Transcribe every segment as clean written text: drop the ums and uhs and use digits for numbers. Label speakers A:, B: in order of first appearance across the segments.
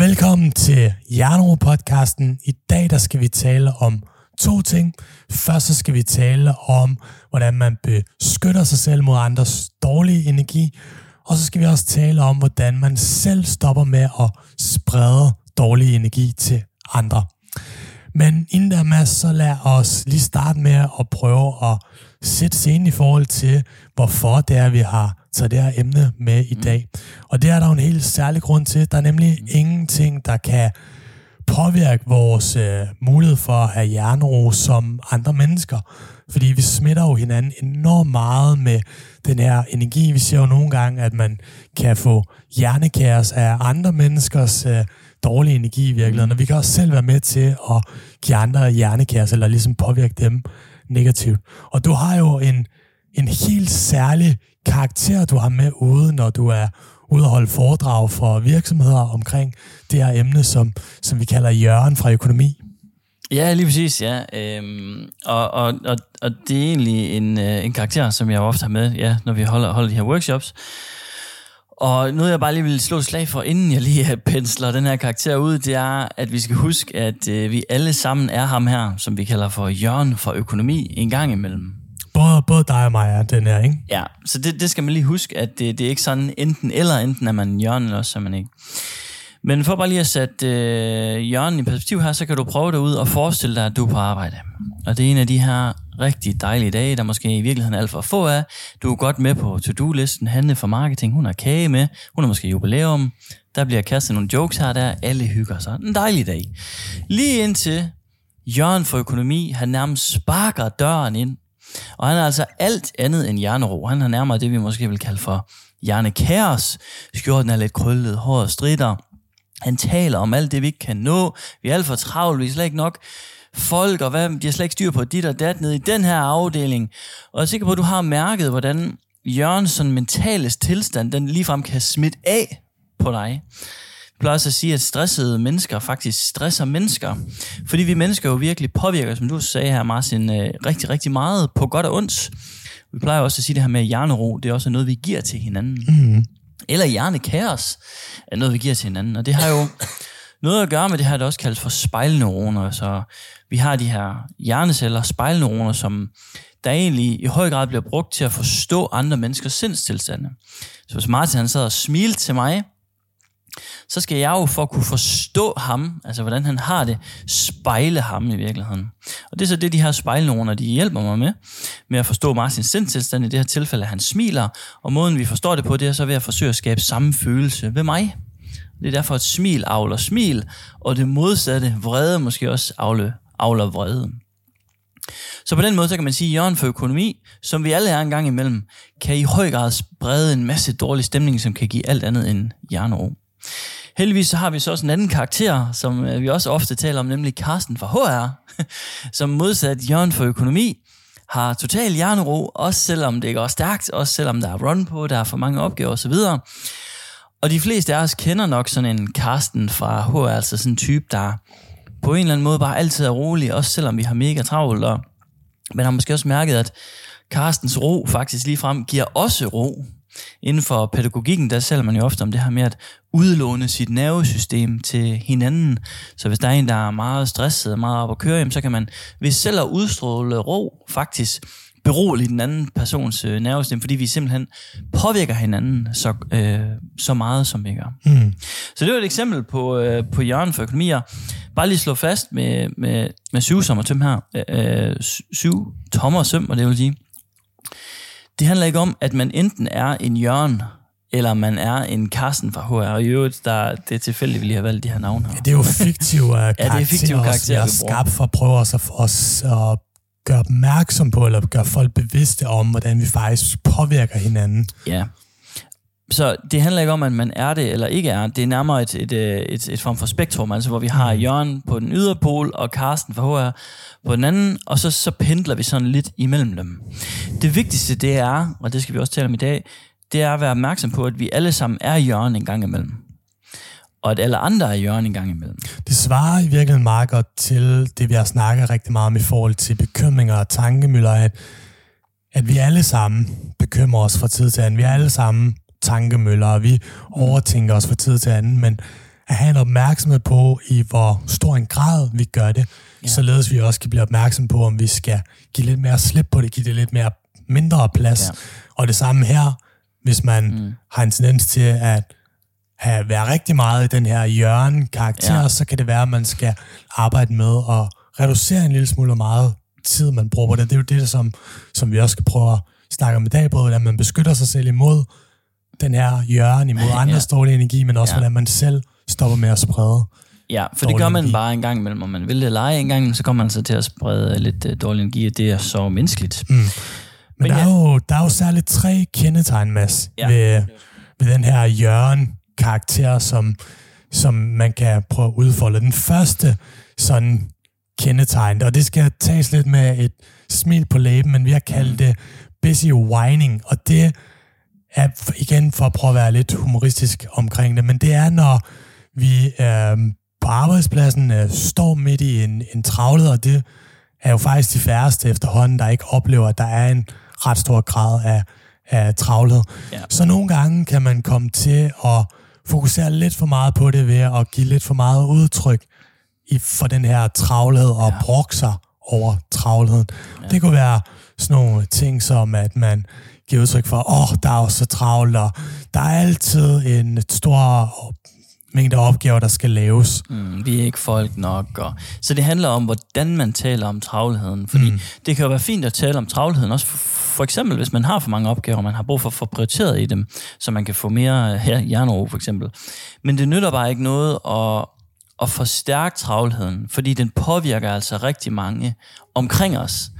A: Velkommen til Jernro-podcasten. I dag der skal vi tale om 2 ting. Først så skal vi tale om, hvordan man beskytter sig selv mod andres dårlige energi. Og så skal vi også tale om, hvordan man selv stopper med at sprede dårlig energi til andre. Men inden der, Mads, så lad os lige starte med at prøve at sætte scenen i forhold til, hvorfor det er, vi har taget det her emne med i dag. Og det er der jo en helt særlig grund til. Der er nemlig ingenting, der kan påvirke vores mulighed for at have hjernero som andre mennesker. Fordi vi smitter jo hinanden enormt meget med den her energi. Vi ser jo nogle gange, at man kan få hjernekaos af andre menneskers dårlig energi i virkeligheden. Og vi kan også selv være med til at give andre hjernekaos, eller ligesom påvirke dem negativt. Og du har jo en helt særlig karakter, du har med ude, når du er ude at holde foredrag for virksomheder omkring det her emne, som vi kalder Jørgen fra økonomi.
B: Ja, lige præcis, ja. Og det er egentlig en karakter, som jeg ofte har med, ja, når vi holder de her workshops. Og noget, jeg bare lige vil slå et slag for, inden jeg lige pensler den her karakter ud, det er, at vi skal huske, at vi alle sammen er ham her, som vi kalder for Jørgen fra økonomi, en gang imellem.
A: Både dig og mig er den her, ikke?
B: Ja, så det skal man lige huske, at det er ikke sådan enten er man Jørgen, eller også er man ikke. Men for bare lige at sætte Jørgen i perspektiv her, så kan du prøve derud og forestille dig, at du er på arbejde. Og det er en af de her rigtig dejlige dage, der måske i virkeligheden alt for få af. Du er godt med på to-do-listen, Hanne fra marketing, hun har kage med, hun har måske jubilæum, der bliver kastet nogle jokes her der, alle hygger sig. En dejlig dag. Lige indtil Jørgen fra økonomi, han nærmest sparker døren ind. Og han er altså alt andet end hjernero. Han har nærmere det, vi måske vil kalde for hjernekaos. Skjorten er lidt krøllet, håret stritter. Han taler om alt det, vi ikke kan nå. Vi er alt for travlt, vi er slet ikke nok folk, og de har slet ikke styr på dit og dat nede i den her afdeling. Og jeg er sikker på, at du har mærket, hvordan Jørgens sådan mentale tilstand, den ligefrem kan smitte af på dig. Jeg plejer også at sige, at stressede mennesker faktisk stresser mennesker. Fordi vi mennesker jo virkelig påvirker, som du sagde her, Martin, rigtig, rigtig meget på godt og ondt. Vi plejer også at sige det her med hjernero, det er også noget, vi giver til hinanden. Mm. Eller hjernekaos er noget, vi giver til hinanden. Og det har jo noget at gøre med det her, der også kaldes for spejlneuroner. Så vi har de her hjerneceller, spejlneuroner, som der egentlig i høj grad bliver brugt til at forstå andre menneskers sindstilstande. Så hvis Martin han sad og smilte til mig, så skal jeg jo for at kunne forstå ham, altså hvordan han har det, spejle ham i virkeligheden. Og det er så det, de her spejlneuroner, de hjælper mig med at forstå Martins sindstilstand. I det her tilfælde, at han smiler, og måden vi forstår det på, det er så ved at forsøge at skabe samme følelse ved mig. Det er derfor, at smil avler smil, og det modsatte, vrede, måske også avler vrede. Så på den måde, så kan man sige, at Jørgen for økonomi, som vi alle er en gang imellem, kan i høj grad sprede en masse dårlig stemning, som kan give alt andet end hjernero. Heldigvis så har vi så også en anden karakter, som vi også ofte taler om, nemlig Carsten fra HR, som modsat Jørgen for økonomi, har total hjernero, også selvom det går stærkt, også selvom der er run på, der er for mange opgaver osv. Og de fleste af os kender nok sådan en Carsten fra HR, altså sådan en type, der på en eller anden måde bare altid er rolig, også selvom vi har mega travlt. Men har måske også mærket, at Carstens ro faktisk ligefrem giver også ro. Inden for pædagogikken, der taler man jo ofte om det her med at udlåne sit nervesystem til hinanden. Så hvis der er en, der er meget stresset, meget op at køre, så kan man ved selv at udstråle ro faktisk berolige den anden persons nervesystem, fordi vi simpelthen påvirker hinanden så meget, som vi gør. Mm. Så det var et eksempel på Jørgen for økonomier. Bare lige slå fast med 7 sommertøm her. 7 tommer søm, og det vil sige. Det handler ikke om, at man enten er en Jørgen, eller man er en Carsten fra HR. Og i øvrigt, det er tilfældigt, vi lige har valgt de her navne her.
A: Ja, det er jo fiktive karakterer,
B: det er fiktive karakterer,
A: vi har skabt for at prøve os at gøre opmærksom på, eller gøre folk bevidste om, hvordan vi faktisk påvirker hinanden.
B: Ja. Så det handler ikke om, at man er det eller ikke er. Det er nærmere et form for spektrum, altså hvor vi har Jørgen på den ydre pol, og Carsten fra HR på den anden, og så pendler vi sådan lidt imellem dem. Det vigtigste, det er, og det skal vi også tale om i dag, det er at være opmærksom på, at vi alle sammen er Jørgen en gang imellem. Og at alle andre er Jørgen en gang imellem.
A: Det svarer i virkeligheden meget godt til det, vi har snakket rigtig meget om i forhold til bekymringer og tankemøller, at vi alle sammen bekymrer os fra tid til anden. Vi er alle sammen tankemøller, og vi overtænker os fra tid til anden, men at have en opmærksomhed på, i hvor stor en grad vi gør det, således vi også kan blive opmærksom på, om vi skal give lidt mere slip på det, give det lidt mere mindre plads. Ja. Og det samme her, hvis man har en tendens til at være rigtig meget i den her hjørne-karakter, så kan det være, at man skal arbejde med at reducere en lille smule, hvor meget tid man bruger på det. Det er jo det, som vi også skal prøve at snakke om i dag, både hvordan man beskytter sig selv imod den her hjørne, imod andres dårlige energi, men også hvordan man selv stopper med at sprede.
B: Ja, for det gør man energi. Bare en gang imellem, om man vil det lege en gang, så kommer man så til at sprede lidt dårlig energi, og det er så menneskeligt.
A: Men der er jo særligt 3 kendetegn, Mads, ved den her hjørne-karakter, som man kan prøve at udfolde. Den første sådan kendetegn, og det skal tages lidt med et smil på læben, men vi har kaldt det busy whining, og det er igen for at prøve at være lidt humoristisk omkring det, men det er, når vi på arbejdspladsen står midt i en travlhed, og det er jo faktisk de færreste efterhånden, der ikke oplever, at der er en ret stor grad af travlhed. Ja. Så nogle gange kan man komme til at fokusere lidt for meget på det ved at give lidt for meget udtryk for den her travlhed og brokke sig over travlheden. Ja. Det kunne være sådan nogle ting som, at man giver udtryk for, der er jo så travlt, og der er altid en stor mængde opgaver, der skal laves.
B: Vi er ikke folk nok. Så det handler om, hvordan man taler om travlheden. Fordi det kan jo være fint at tale om travlheden, også for eksempel, hvis man har for mange opgaver, man har brug for at få prioriteret i dem, så man kan få mere hjernero for eksempel. Men det nytter bare ikke noget at forstærke travlheden, fordi den påvirker altså rigtig mange omkring os,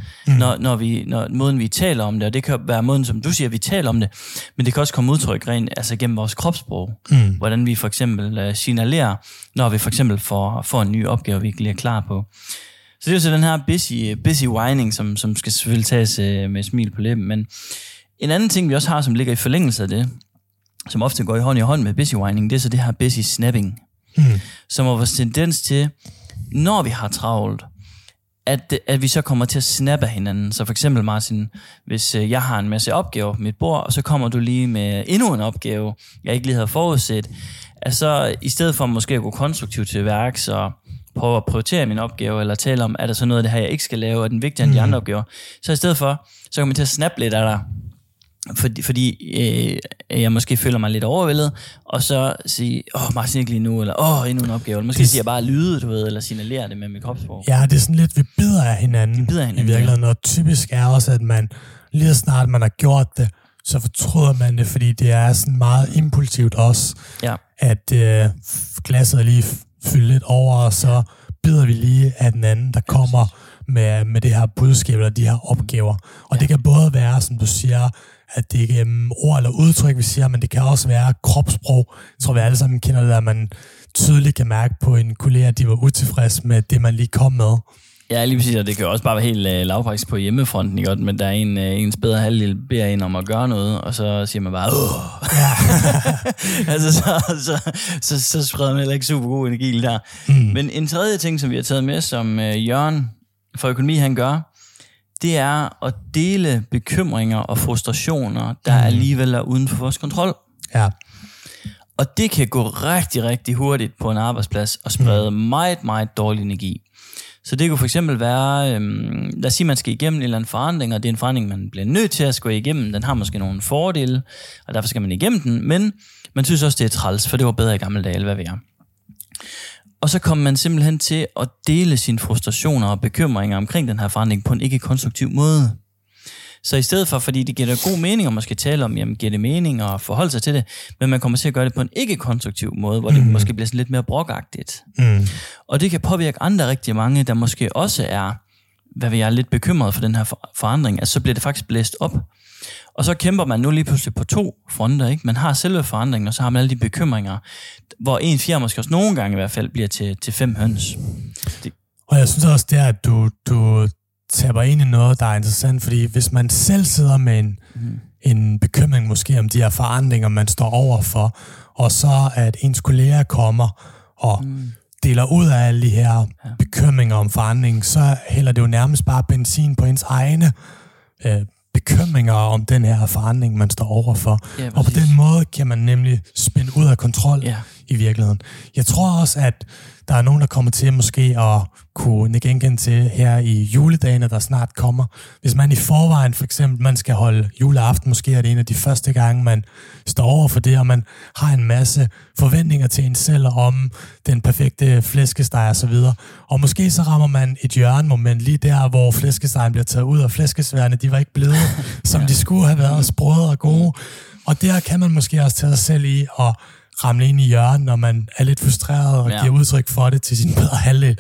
B: når måden vi taler om det, og det kan være måden, som du siger, vi taler om det, men det kan også komme udtryk rent, altså gennem vores kropssprog, hvordan vi for eksempel signalerer, når vi for eksempel får en ny opgave, vi ikke lige er klar på. Så det er jo så den her busy whining, som skal selvfølgelig tages med smil på læben, men en anden ting, vi også har, som ligger i forlængelse af det, som ofte går i hånd med busy whining, det er så det her busy snapping, som er vores tendens til, når vi har travlt, at vi så kommer til at snappe af hinanden. Så for eksempel, Martin, hvis jeg har en masse opgaver på mit bord, og så kommer du lige med endnu en opgave, jeg ikke lige havde forudset, altså i stedet for måske at gå konstruktivt til værks og prøve at prioritere min opgave, eller tale om, er der så noget af det her, jeg ikke skal lave, er den vigtigere end de andre opgaver, så i stedet for, så kommer jeg til at snappe lidt af dig, fordi jeg måske føler mig lidt overvældet, og så sige, Martin ikke lige nu, eller endnu en opgave, eller måske siger jeg bare lyde, du ved, eller signalere det med mit kropssprog.
A: Ja, det er sådan lidt, vi bider af hinanden i virkeligheden, og typisk er også, at man lige så snart man har gjort det, så fortryder man det, fordi det er sådan meget impulsivt også, at glasset er lige fyldt lidt over, og så bider vi lige af den anden, der kommer med det her budskab, eller de her opgaver. Og det kan både være, som du siger, at det er ord eller udtryk, vi siger, men det kan også være kropssprog. Jeg tror, vi alle sammen kender det, at man tydeligt kan mærke på en kollega, at de var utilfreds med det, man lige kom med.
B: Ja, lige præcis, og det kan jo også bare være helt lavpraktisk på hjemmefronten, ikke? Men der er ens bedre halvdel beder en om at gøre noget, og så siger man bare, altså, så spreder man heller ikke super god energi der. Men en tredje ting, som vi har taget med, som Jørgen fra økonomi, han gør, det er at dele bekymringer og frustrationer, der alligevel er uden for vores kontrol. Ja. Og det kan gå rigtig, rigtig hurtigt på en arbejdsplads og sprede meget, meget dårlig energi. Så det kunne for eksempel være, lad os sige, man skal igennem en eller anden forandring, og det er en forandring, man bliver nødt til at gå igennem. Den har måske nogle fordele, og derfor skal man igennem den, men man synes også, det er træls, for det var bedre i gamle dage, hvad ved jeg. Og så kommer man simpelthen til at dele sine frustrationer og bekymringer omkring den her forandring på en ikke-konstruktiv måde. Så i stedet for, fordi det giver da god mening, og man skal tale om, jamen giver det mening og forholde sig til det, men man kommer til at gøre det på en ikke-konstruktiv måde, hvor det måske bliver sådan lidt mere brokagtigt. Og det kan påvirke andre rigtig mange, der måske også er, hvad vi er lidt bekymret for den her forandring, altså så bliver det faktisk blæst op. Og så kæmper man nu lige pludselig på 2 fronter, ikke? Man har selve forandringen, og så har man alle de bekymringer, hvor 1 fjerde måske også nogle gange i hvert fald bliver til 5 høns.
A: Og jeg synes også, det er, at du taber ind i noget, der er interessant, fordi hvis man selv sidder med en bekymring måske om de her forandringer, man står overfor, og så at ens kolleger kommer og deler ud af alle de her bekymringer om forandring, så hælder det jo nærmest bare benzin på ens egne bekymringer om den her forandring, man står overfor. Ja, og på den måde kan man nemlig spænde ud af kontrol i virkeligheden. Jeg tror også, at der er nogen, der kommer til måske at kunne genkende til her i juledagene, der snart kommer. Hvis man i forvejen, for eksempel, man skal holde juleaften, måske er det en af de første gange, man står over for det, og man har en masse forventninger til en selv om den perfekte flæskesteg og så videre. Og måske så rammer man et hjørnemoment lige der, hvor flæskestegen bliver taget ud, og flæskesværene, de var ikke blevet, som de skulle have været, sprøde og gode. Og der kan man måske også tage sig selv i og ramle ind i hjørnet, når man er lidt frustreret og giver udtryk for det til sin bedre halvdel.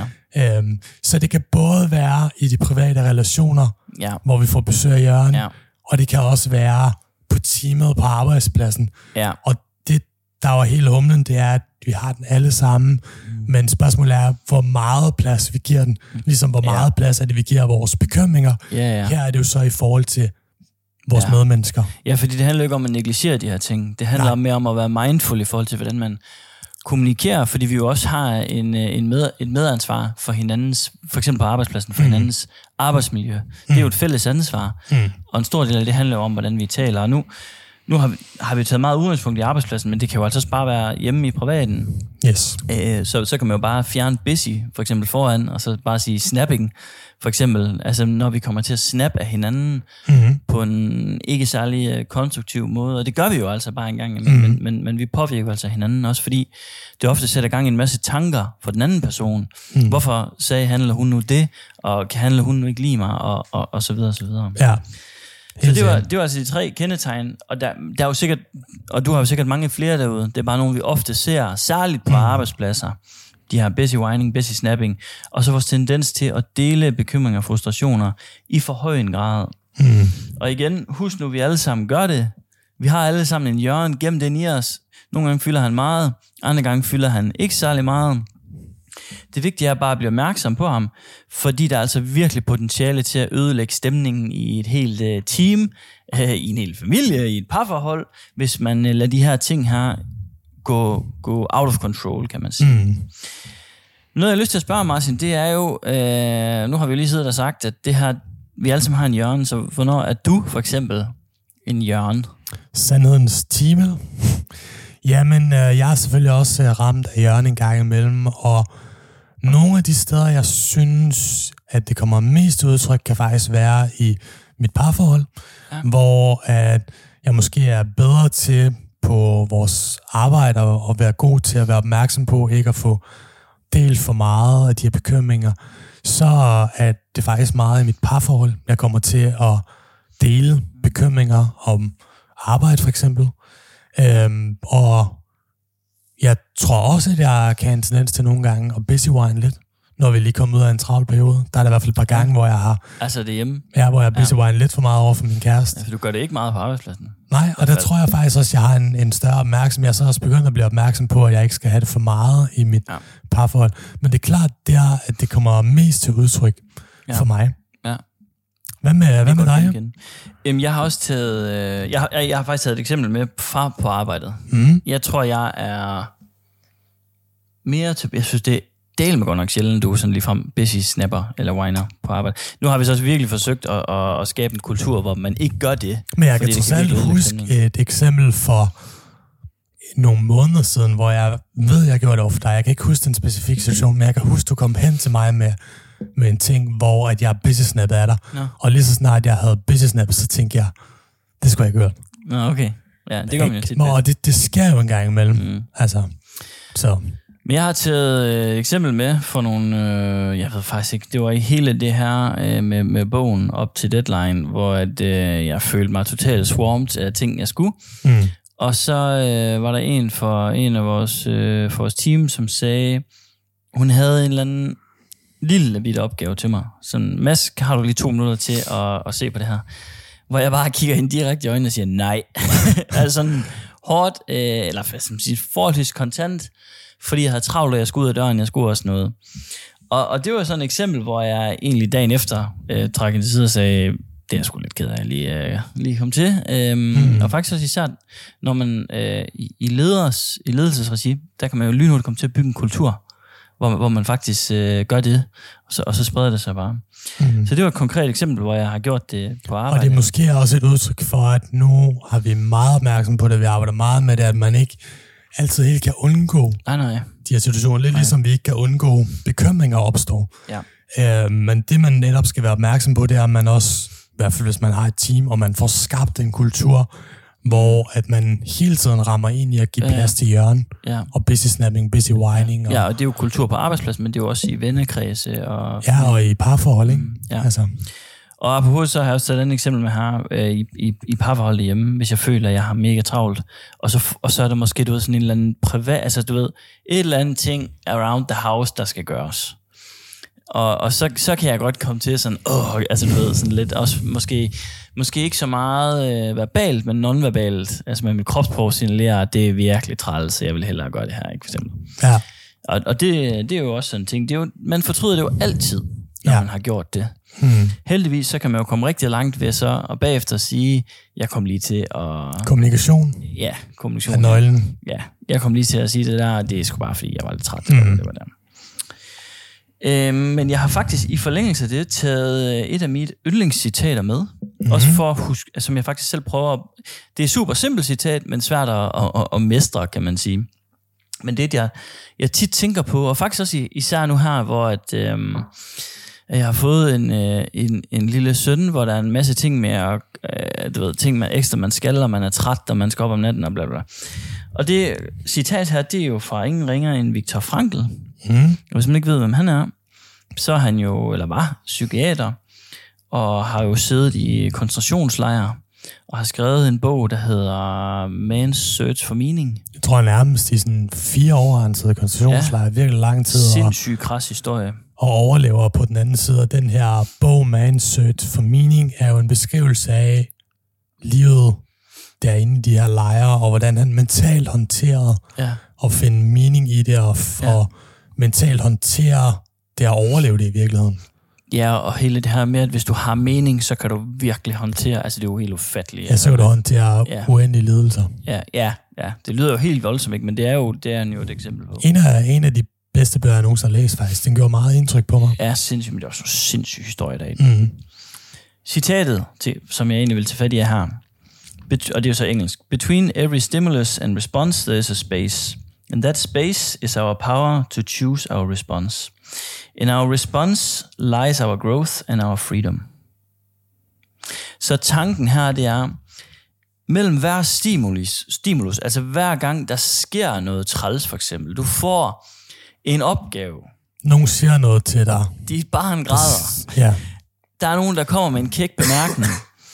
A: Så det kan både være i de private relationer, hvor vi får besøg af hjørnet, og det kan også være på teamet på arbejdspladsen. Og det, der var hele humlen, det er, at vi har den alle sammen, men spørgsmålet er, hvor meget plads vi giver den. Ligesom hvor meget plads er det, vi giver vores bekymringer. Her er det jo så i forhold til vores medmennesker. Ja, fordi det handler ikke om at negligere de her ting. Det handler mere om at være mindful i forhold til, hvordan man kommunikerer, fordi vi jo også har et medansvar for hinandens, for eksempel på arbejdspladsen, for hinandens arbejdsmiljø. Det er jo et fælles ansvar. Og en stor del af det handler jo om, hvordan vi taler. Og nu har vi taget meget udgangspunkt i arbejdspladsen, men det kan jo altså også bare være hjemme i privaten. Yes.
B: Så kan man jo bare fjerne busy, for eksempel foran, og så bare sige snapping, for eksempel. Altså når vi kommer til at snappe af hinanden på en ikke særlig konstruktiv måde, og det gør vi jo altså bare en gang, men vi påvirker altså hinanden også, fordi det ofte sætter gang i en masse tanker for den anden person. Hvorfor sagde han eller hun nu det, og kan han eller hun nu ikke lide mig, og så videre, og så videre.
A: Ja.
B: Så det var altså de 3 kendetegn, og der er jo sikkert, og du har jo sikkert mange flere derude, det er bare nogle, vi ofte ser, særligt på arbejdspladser. De har busy whining, busy snapping, og så vores tendens til at dele bekymringer og frustrationer i for høj en grad. Og igen, husk nu, vi alle sammen gør det. Vi har alle sammen en hjørne gemt den i os. Nogle gange fylder han meget, andre gange fylder han ikke særlig meget. Det vigtige er bare at blive opmærksom på ham, fordi der er altså virkelig potentiale til at ødelægge stemningen i et helt team, i en hel familie, i et parforhold, hvis man lader de her ting her gå out of control, kan man sige. Noget jeg har lyst til at spørge, Martin, det er jo, nu har vi jo lige siddet og sagt, at det her, vi alle sammen har en hjørne, så hvornår er du for eksempel en hjørne?
A: Sandhedens time. Jamen, jeg er selvfølgelig også ramt af hjørne en gang imellem, og nogle af de steder, jeg synes, at det kommer mest udtryk, kan faktisk være i mit parforhold, hvor at jeg måske er bedre til på vores arbejde og være god til at være opmærksom på ikke at få delt for meget af de her bekymringer, så er det faktisk meget i mit parforhold. Jeg kommer til at dele bekymringer om arbejde for eksempel, og jeg tror også, at jeg kan have en tendens til nogle gange at busy whine lidt, når vi lige kommer ud af en travl periode. Der er der i hvert fald et par gange, hvor jeg har...
B: Altså det hjemme?
A: Ja, hvor jeg busy whine lidt for meget over for min kæreste.
B: Altså du gør det ikke meget på arbejdspladsen?
A: Nej, og der tror jeg faktisk også, at jeg har en større opmærksomhed. Jeg er så også begyndt at blive opmærksom på, at jeg ikke skal have det for meget i mit parforhold. Men det er klart, at det kommer mest til udtryk for mig. Ja. Hvad med dig?
B: Jamen, jeg har også taget... Jeg har faktisk taget et eksempel med fra på arbejdet. Jeg tror, jeg er mere til... Jeg synes, det del med godt nok sjældent, du er sådan ligefrem busy snapper eller whiner på arbejde. Nu har vi så også virkelig forsøgt at skabe en kultur, hvor man ikke gør det.
A: Men jeg kan trods alt huske et eksempel for nogle måneder siden, hvor jeg ved, jeg gjorde det over for dig. Jeg kan ikke huske den specifikke situation, men jeg kan huske, du kom hen til mig med en ting, hvor at jeg busy snappede af dig. No. Og lige så snart jeg havde busy snappet, så tænkte jeg, det skulle jeg ikke gøre.
B: Nå, okay. Ja, det gør man jo tit.
A: Og det sker jo en gang imellem. Altså, så...
B: Men jeg har taget et eksempel med for nogle, jeg ved faktisk ikke, det var i hele det her med bogen op til deadline, hvor at, jeg følte mig totalt swarmed af ting, jeg skulle. Og så var der en af vores team, som sagde, hun havde en eller anden lille bitte opgave til mig. Sådan, Mads, har du lige 2 minutter til at se på det her? Hvor jeg bare kigger hende direkte i øjnene og siger, nej. Altså sådan hårdt, eller forholdsvis kontant, fordi jeg havde travlt, og jeg skulle ud af døren, jeg skulle også noget. Og det var sådan et eksempel, hvor jeg egentlig dagen efter trak ind til side og sagde, det er jeg sgu lidt ked af, lige kom til. Og faktisk også især, når man i ledelsesregi, der kan man jo lynhurtigt komme til at bygge en kultur, hvor man faktisk gør det, og så spreder det sig bare. Så det var et konkret eksempel, hvor jeg har gjort det på arbejde.
A: Og det er måske også et udtryk for, at nu har vi meget opmærksom på det, vi arbejder meget med det, at man ikke altid helt kan undgå
B: Nej.
A: de her situationer. Lidt ligesom vi ikke kan undgå bekymringer opstår.
B: Ja.
A: Men det, man netop skal være opmærksom på, det er, at man også, i hvert fald hvis man har et team, og man får skabt en kultur, hvor at man hele tiden rammer ind i at give plads til hjørne, og busy snapping, busy whining.
B: Ja, og det er jo kultur på arbejdspladsen, men det er jo også i vennekredse.
A: Og i parforhold, ikke?
B: Ja.
A: Altså.
B: Og apropos, så har jeg også taget et eksempel med her i parforhold hjemme, hvis jeg føler, at jeg har mega travlt, og så er der måske, du ved, sådan en eller anden privat, altså du ved, et eller andet ting around the house, der skal gøres. Og så kan jeg godt komme til sådan, altså du ved, sådan lidt, også måske ikke så meget verbalt, men non-verbalt, altså med mit kropsprog signalerer, at det er virkelig træls, så jeg vil hellere gøre det her, ikke for eksempel.
A: Ja.
B: Og det er jo også sådan en ting, det er jo, man fortryder det jo altid, når man har gjort det. Heldigvis, så kan man jo komme rigtig langt ved så, og bagefter sige, jeg kom lige til at...
A: Kommunikation?
B: Ja, kommunikation.
A: Er nøglen?
B: Ja, jeg kom lige til at sige det der, det er sgu bare, fordi jeg var lidt træt. Det var der. Men jeg har faktisk i forlængelse af det taget et af mine yndlingscitater med. Også for at huske, som jeg faktisk selv prøver. Det er super simpelt citat, men svært at mestre, kan man sige. Men det er jeg tit tænker på, og faktisk også især nu her, hvor jeg har fået en lille søn, hvor der er en masse ting med, ting med ekstra, man skal, og man er træt, og man skal op om natten, og bla bla. Og det citat her, det er jo fra ingen ringer end Viktor Frankl. Og hvis man ikke ved, hvem han er, så er han jo, eller var, psykiater, og har jo siddet i koncentrationslejre, og har skrevet en bog, der hedder Man's Search for Meaning.
A: Jeg tror nærmest i sådan 4 år, han sidder i koncentrationslejre, virkelig lang tid.
B: Sindssygt kras historie.
A: Og overlever på den anden side. Og den her bog, Man's Search for Meaning, er jo en beskrivelse af livet derinde i de her lejre, og hvordan han mentalt håndterer at finde mening i det, og mentalt håndtere det at overleve det i virkeligheden.
B: Ja, og hele det her med, at hvis du har mening, så kan du virkelig håndtere, altså det er jo helt ufatteligt.
A: Ja, så kan du håndtere uendelige lidelser.
B: Ja, det lyder jo helt voldsomt, ikke? Men det er jo et eksempel på.
A: En af de bedste bøger, jeg nogensinde har læst faktisk, den gjorde meget indtryk på mig.
B: Ja, sindssygt, men det er også en sindssyg historie derinde. Citatet, som jeg egentlig vil tage fat i her, og det er jo så engelsk. Between every stimulus and response, there is a space. And that space is our power to choose our response. In our response lies our growth and our freedom. Så tanken her, det er, mellem hver stimulus, altså hver gang der sker noget træls for eksempel, du får en opgave.
A: Nogen siger noget til dig.
B: De barn græder.
A: Ja. Der
B: er nogen, der kommer med en kæk bemærkning.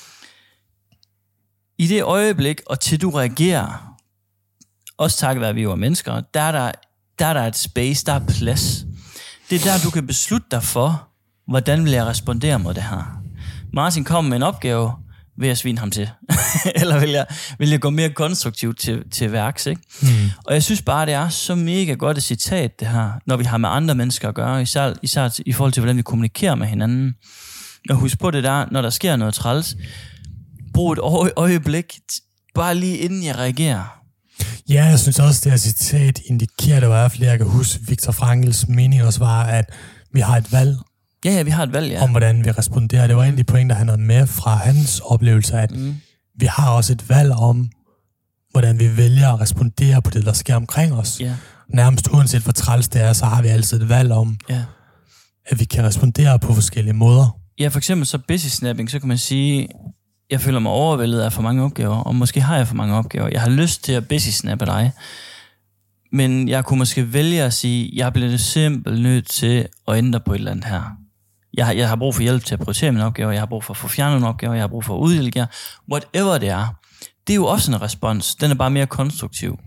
B: I det øjeblik, og til du reagerer, også takket være, at vi er mennesker, der er der et space, der er plads. Det er der, du kan beslutte dig for, hvordan vil jeg respondere mod det her. Martin kommer med en opgave, vil jeg svine ham til? Eller vil jeg gå mere konstruktivt til værks, ikke? Og jeg synes bare, det er så mega godt et citat, det her, når vi har med andre mennesker at gøre, især i forhold til, hvordan vi kommunikerer med hinanden. Og husk på det der, når der sker noget træls, brug et øjeblik, bare lige inden jeg reagerer.
A: Ja, jeg synes også, det her citat indikerer, det var i hvert fald, jeg kan huske, Viktor Frankls mening også var, at vi har et valg.
B: Ja, vi har et valg,
A: om hvordan vi responderer. Det var egentlig pointer, han havde med fra hans oplevelse, at vi har også et valg om, hvordan vi vælger at respondere på det, der sker omkring os. Nærmest uanset hvor træls det er, så har vi altid et valg om, at vi kan respondere på forskellige måder.
B: Ja, for eksempel så busy snapping, så kan man sige, jeg føler mig overvældet af for mange opgaver, og måske har jeg for mange opgaver. Jeg har lyst til at busy snappe dig, men jeg kunne måske vælge at sige, jeg bliver simpelthen nødt til at ændre på et eller andet her. Jeg har brug for hjælp til at prioritere mine opgaver, jeg har brug for at få fjernet nogle opgaver, jeg har brug for at uddelegere, whatever det er. Det er jo også en respons, den er bare mere konstruktiv.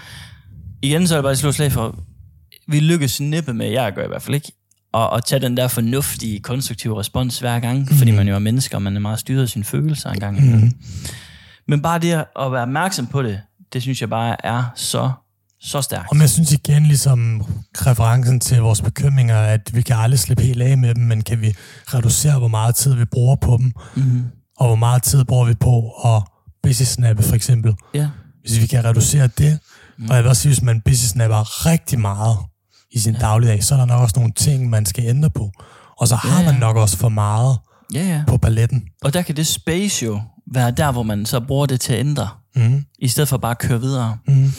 B: Igen så er det bare et slået slag for, vi lykkes næppe med, jeg gør i hvert fald ikke, og tage den der fornuftige, konstruktive respons hver gang, fordi man jo er mennesker, og man er meget styret af sine følelser en gang imellem. Men bare det at være opmærksom på det, det synes jeg bare er så stærkt.
A: Og jeg synes igen, ligesom referencen til vores bekymringer, at vi kan aldrig slippe helt af med dem, men kan vi reducere, hvor meget tid vi bruger på dem, og hvor meget tid bruger vi på at busy-snappe for eksempel. Hvis vi kan reducere det, og jeg vil også sige, hvis man busy-snapper rigtig meget i sin dagligdag, så er der nok også nogle ting, man skal ændre på. Og så har man nok også for meget på paletten.
B: Og der kan det space jo være der, hvor man så bruger det til at ændre, i stedet for bare at køre videre.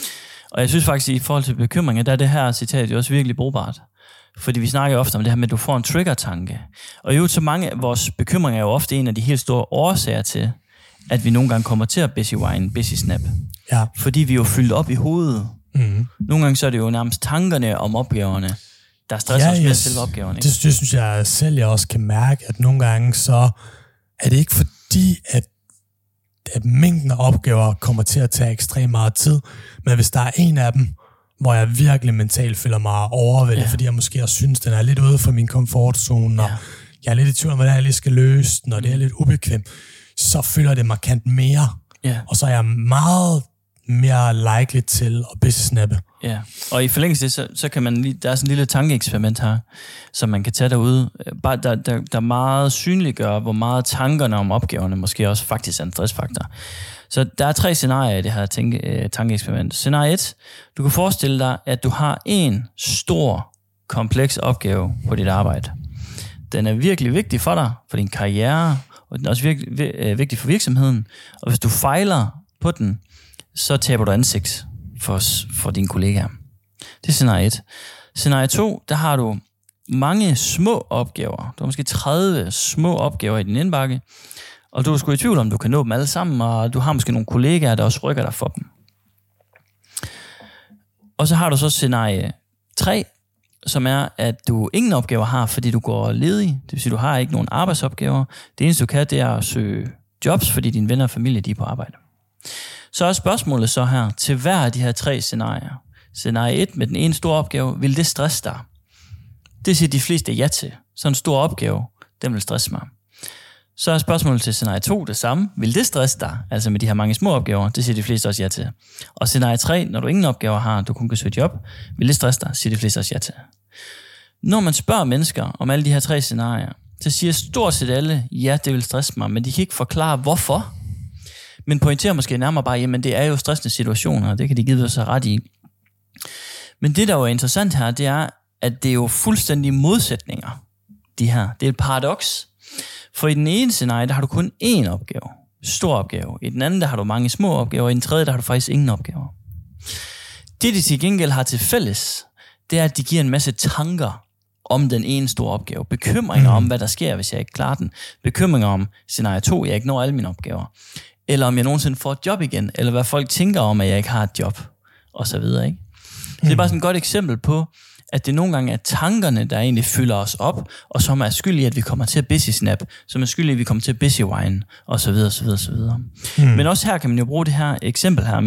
B: Og jeg synes faktisk, i forhold til bekymringer, der er det her citat jo også virkelig brugbart. Fordi vi snakker jo ofte om det her med, at du får en trigger-tanke. Og jo, så mange af vores bekymringer er jo ofte en af de helt store årsager til, at vi nogle gange kommer til at busy whine, busy snap.
A: Ja.
B: Fordi vi er jo fyldt op i hovedet. Nogle gange så er det jo nærmest tankerne om opgaverne, der stresser os med selve opgaverne.
A: Det synes jeg selv, jeg også kan mærke, at nogle gange så er det ikke fordi, at mængden af opgaver kommer til at tage ekstremt meget tid, men hvis der er en af dem, hvor jeg virkelig mentalt føler mig overvældet, fordi jeg måske også synes, den er lidt ude for min komfortzone, og jeg er lidt i tvivl om, hvordan jeg lige skal løse den, og det er lidt ubekvemt, så føler det markant mere, og så er jeg meget mere likely til at busy-snappe.
B: Ja, og i forlængelse af det, så kan man lige, der er sådan en lille tankeeksperiment her, som man kan tage derude, bare der meget synliggør, hvor meget tankerne om opgaverne måske også faktisk er en stressfaktor. Så der er 3 scenarier i det her tankeeksperiment. Scenarie 1, du kan forestille dig, at du har en stor, kompleks opgave på dit arbejde. Den er virkelig vigtig for dig, for din karriere, og den er også virkelig vigtig for virksomheden. Og hvis du fejler på den, så taber du ansigt for dine kollegaer. Det er scenarie 1. Scenarie 2, der har du mange små opgaver. Du har måske 30 små opgaver i din indbakke, og du er sgu i tvivl om, du kan nå dem alle sammen, og du har måske nogle kollegaer, der også rykker dig for dem. Og så har du så scenarie 3, som er, at du ingen opgaver har, fordi du går ledig. Det vil sige, du har ikke nogen arbejdsopgaver. Det eneste, du kan, det er at søge jobs, fordi dine venner og familie, de er på arbejde. Så er spørgsmålet så her, til hver af de her 3 scenarier. Scenarie 1 med den ene store opgave, vil det stresse dig? Det siger de fleste ja til. Så en stor opgave, den vil stresse mig. Så er spørgsmålet til scenarie 2 det samme. Vil det stresse dig? Altså med de her mange små opgaver, det siger de fleste også ja til. Og scenarie 3, når du ingen opgaver har, du kun kan søge job, vil det stresse dig? Siger de fleste også ja til. Når man spørger mennesker om alle de her 3 scenarier, så siger stort set alle, ja, det vil stresse mig, men de kan ikke forklare, hvorfor. Men pointerer måske nærmere bare, jamen det er jo stressende situationer, og det kan de give sig ret i. Men det, der jo er interessant her, det er, at det er jo fuldstændig modsætninger, de her. Det er et paradoks. For i den ene scenarie, der har du kun én opgave, stor opgave. I den anden, der har du mange små opgaver. I den tredje, der har du faktisk ingen opgaver. Det, de til gengæld har til fælles, det er, at de giver en masse tanker om den ene store opgave. Bekymringer om, hvad der sker, hvis jeg ikke klarer den. Bekymringer om scenarie 2, jeg ikke når alle mine opgaver. Eller om jeg nogensinde får et job igen. Eller hvad folk tænker om, at jeg ikke har et job. Og så videre, ikke? Så det er bare sådan et godt eksempel på, at det nogle gange er tankerne, der egentlig fylder os op, og som er skyld i, at vi kommer til at busy snap, som er skyld i, at vi kommer til at busy whine, og så videre, så videre, så videre. Men også her kan man jo bruge det her eksempel her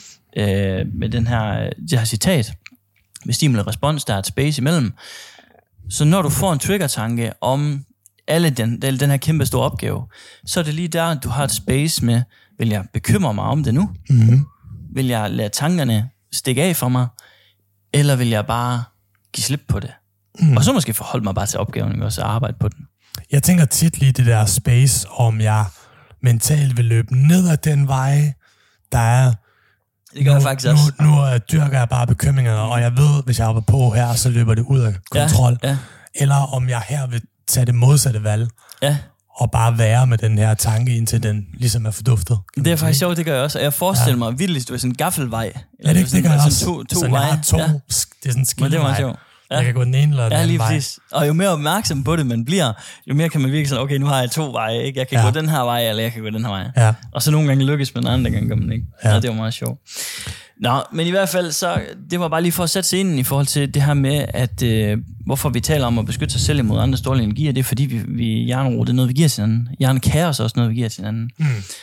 B: med det her citat, med stimul og respons, der er et space imellem. Så når du får en trigger-tanke om den her kæmpe store opgave, så er det lige der, du har et space med, vil jeg bekymre mig om det nu? Vil jeg lade tankerne stikke af for mig? Eller vil jeg bare give slip på det? Og så måske forholde mig bare til opgaven, og så arbejde på den.
A: Jeg tænker tit lige det der space, om jeg mentalt vil løbe ned ad den vej, der er.
B: Det gør jeg faktisk også.
A: Nu dyrker jeg bare bekymringerne, og jeg ved, hvis jeg hopper på her, så løber det ud af kontrol. Ja. Eller om jeg her vil tage det modsatte valg. Ja. Og bare være med den her tanke, indtil den ligesom er forduftet.
B: Det er faktisk sjovt, det gør jeg også. Og jeg forestiller mig vildt, hvis du er sådan en gaffelvej.
A: Ja, det gør jeg også.
B: To veje.
A: Det er sådan en skillevej. Ja. Jeg kan gå den ene eller den anden vej.
B: Præcis. Og jo mere opmærksom på det man bliver, jo mere kan man virkelig sådan, okay, nu har jeg 2 veje, ikke? Jeg kan gå den her vej, eller jeg kan gå den her vej. Ja. Og så nogle gange lykkes man, andre gange gør man ikke. Ja. Det var meget sjovt. Nå, men i hvert fald, så det var bare lige for at sætte scenen i forhold til det her med, at hvorfor vi taler om at beskytte sig selv imod andres dårlige energier, det er fordi, vi hjernero, det er noget, vi giver til hinanden. Hjernekaos er også noget, vi giver til hinanden.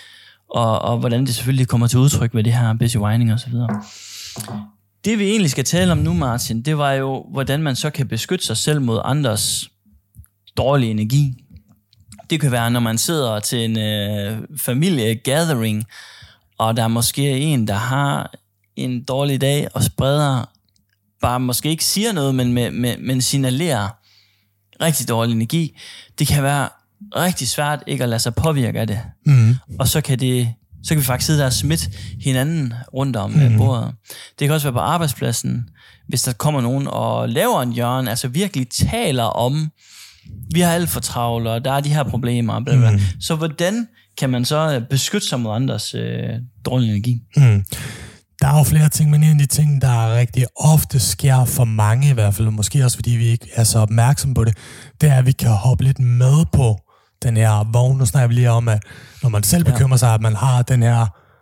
B: Og hvordan det selvfølgelig kommer til udtryk ved det her busy whining og så videre. Det vi egentlig skal tale om nu, Martin, det var jo, hvordan man så kan beskytte sig selv mod andres dårlige energi. Det kan være, når man sidder til en familiegathering, og der er måske en, der har en dårlig dag og spreder, bare måske ikke siger noget, men signalerer rigtig dårlig energi. Det kan være rigtig svært ikke at lade sig påvirke af det. Og så kan vi faktisk sidde der og smitte hinanden rundt om bordet. Det kan også være på arbejdspladsen, hvis der kommer nogen og laver en hjørne, altså virkelig taler om, vi har alt for travlt, og der er de her problemer. Bla bla. Så hvordan kan man så beskytte sig mod andres dårlige energi?
A: Der Der er jo flere ting, men en af de ting, der rigtig ofte sker for mange i hvert fald, måske også fordi vi ikke er så opmærksomme på det, det er, at vi kan hoppe lidt med på den her vogn. Nu snakker vi lige om, at når man selv bekymrer sig, at man har den her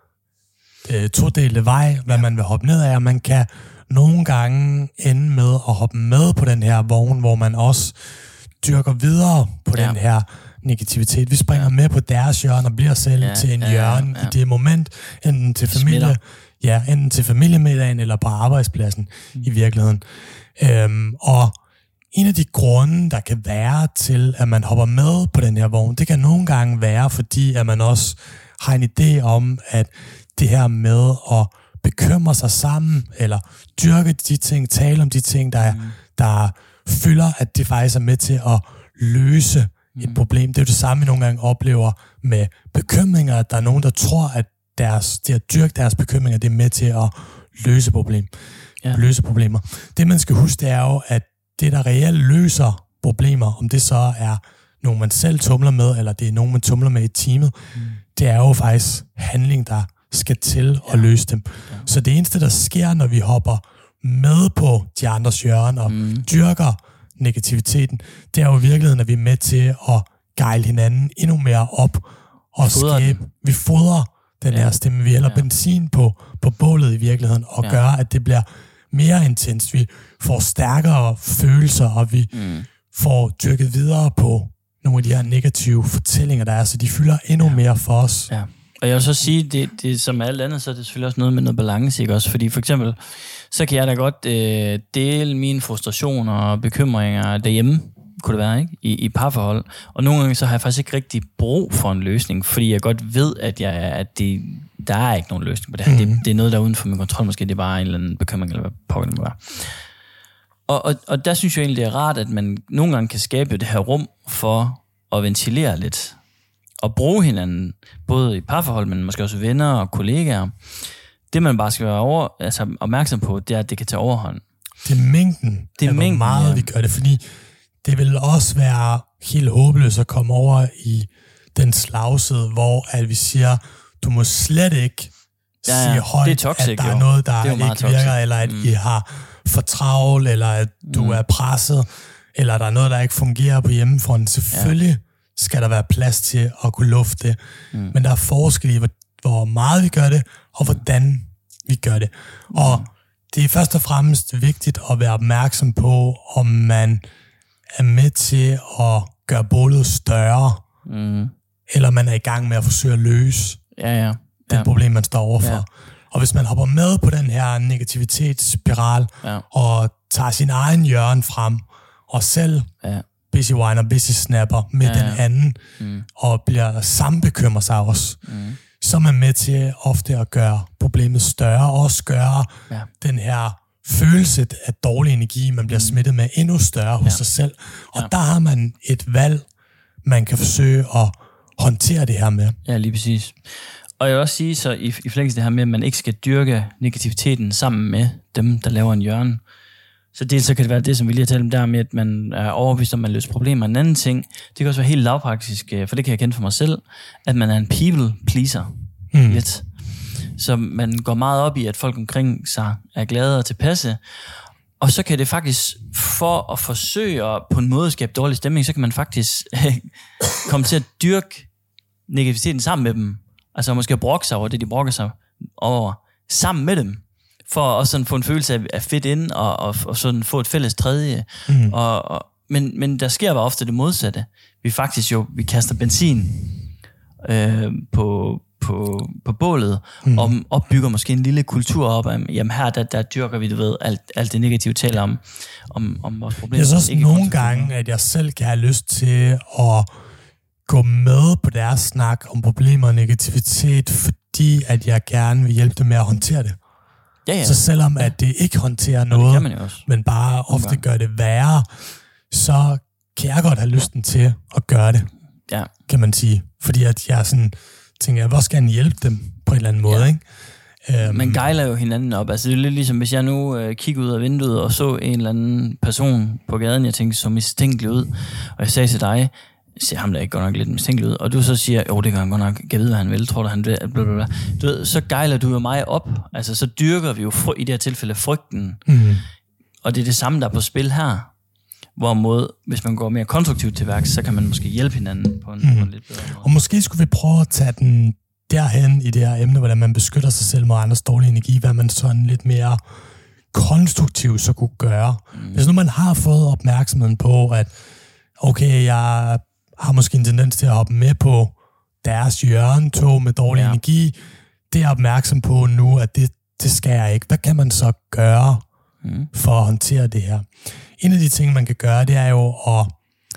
A: todelte vej, hvad man vil hoppe ned af, og man kan nogle gange ende med at hoppe med på den her vogn, hvor man også dyrker videre på den her negativitet. Vi springer med på deres hjørne og bliver selv til en hjørne i det moment, enten til familie, enten til familiemiddagen eller på arbejdspladsen i virkeligheden. Og en af de grunde, der kan være til, at man hopper med på den her vogn, det kan nogle gange være, fordi at man også har en idé om, at det her med at bekymre sig sammen, eller dyrke de ting, tale om de ting, der fylder, at det faktisk er med til at løse et problem. Det er jo det samme, vi nogle gange oplever med bekymringer, at der er nogen, der tror, at det at dyrke deres bekymringer, det er med til at løse problemer. Det, man skal huske, det er jo, at det, der reelt løser problemer, om det så er nogen, man selv tumler med, eller det er nogen, man tumler med i teamet, det er jo faktisk handling, der skal til at løse dem. Så det eneste, der sker, når vi hopper med på de andres hjørne og dyrker negativiteten, det er jo i virkeligheden, at vi er med til at gejle hinanden endnu mere op og skabe. Vi fodrer den her stemme. Vi hælder benzin på bålet i virkeligheden og gør, at det bliver mere intenst. Vi får stærkere følelser, og vi får dyrket videre på nogle af de her negative fortællinger, der er, så de fylder endnu mere for os.
B: Ja. Og jeg vil så sige, det som alt andet, så er det selvfølgelig også noget med noget balance, ikke også? Fordi for eksempel, så kan jeg da godt dele mine frustrationer og bekymringer derhjemme, kunne det være, ikke? I parforhold. Og nogle gange, så har jeg faktisk ikke rigtig brug for en løsning, fordi jeg godt ved, der er ikke nogen løsning på det her. Det er noget, der er uden for min kontrol. Måske det er bare en eller anden bekymring, eller hvad pokker det må være. Og der synes jeg egentlig, det er rart, at man nogle gange kan skabe det her rum for at ventilere lidt. Og bruge hinanden, både i parforhold, men måske også venner og kollegaer. Det, man bare skal være opmærksom på, det er, at det kan tage overhånd.
A: Det er mængden. Det er hvor meget vi gør det, fordi det vil også være helt håbløst at komme over i den slagside, hvor at vi siger, du må slet ikke sige højt, det er toxic, at der er noget, der ikke toxic. Virker, eller at I har for travlt, eller at du er presset, eller der er noget, der ikke fungerer på hjemmefronten. Selvfølgelig skal der være plads til at kunne lufte det. Men der er forskel i, hvor meget vi gør det, og hvordan vi gør det. Og det er først og fremmest vigtigt at være opmærksom på, om man er med til at gøre bålet større, eller man er i gang med at forsøge at løse det problem, man står overfor. Ja. Og hvis man hopper med på den her negativitetsspiral, og tager sin egen hjørne frem, og selv busy whiner, busy snapper med den anden, og bliver sammenbekymrer sig også, så er man med til ofte at gøre problemet større, og også gøre den her følelse af dårlig energi, man bliver smittet med, endnu større hos sig selv. Og der har man et valg, man kan forsøge at håndtere det her med.
B: Ja, lige præcis. Og jeg vil også sige, så i forlængelse det her med, at man ikke skal dyrke negativiteten sammen med dem, der laver en hjørne. Så dels så kan det være det, som vi lige har talt om der med, at man er overbevist om, at man løser problemer. En anden ting, det kan også være helt lavpraktisk, for det kan jeg kende for mig selv, at man er en people pleaser. Lidt. Så man går meget op i, at folk omkring sig er glade og tilpasse. Og så kan det faktisk, for at forsøge at på en måde skabe dårlig stemning, så kan man faktisk komme til at dyrke negativiteten sammen med dem. Altså måske brokke sig over det, de brokker sig over, sammen med dem. For at også sådan få en følelse af fedt ind, og sådan få et fælles tredje. Men der sker bare ofte det modsatte. Vi kaster benzin på bålet, og opbygger måske en lille kultur op, jamen her, der dyrker vi, du ved, alt det negative taler om vores problemer.
A: Jeg synes nogle gange, at jeg selv kan have lyst til at gå med på deres snak om problemer og negativitet, fordi at jeg gerne vil hjælpe dem med at håndtere det. Ja. Så selvom at det ikke håndterer noget, men bare ofte gør det værre, så kan jeg godt have lysten til at gøre det, kan man sige. Fordi at jeg sådan tænker, hvor skal jeg hjælpe dem på en eller anden måde, ikke?
B: Man gejler jo hinanden op. Altså det er lidt ligesom, hvis jeg nu kigger ud af vinduet og så en eller anden person på gaden, jeg tænkte så mistænkelig ud, og jeg sagde til dig, ser ham der ikke godt nok lidt mistænkelig ud, og du så siger, det kan han godt nok, kan vide, hvad han vil, tror du, han vil, blablabla. Du ved, så gejler du jo mig op, altså så dyrker vi jo i det her tilfælde frygten, og det er det samme, der er på spil her, hvorimod, hvis man går mere konstruktivt til værks, så kan man måske hjælpe hinanden på en lidt bedre måde.
A: Og måske skulle vi prøve at tage den derhen i det her emne, hvordan man beskytter sig selv mod andres dårlige energi, hvad man sådan lidt mere konstruktivt så kunne gøre. Hvis nu man har fået opmærksomheden på, at okay, jeg har måske en tendens til at hoppe med på deres hjørnetog med dårlig energi, det er jeg opmærksom på nu, at det skal jeg ikke. Hvad kan man så gøre for at håndtere det her? En af de ting, man kan gøre, det er jo at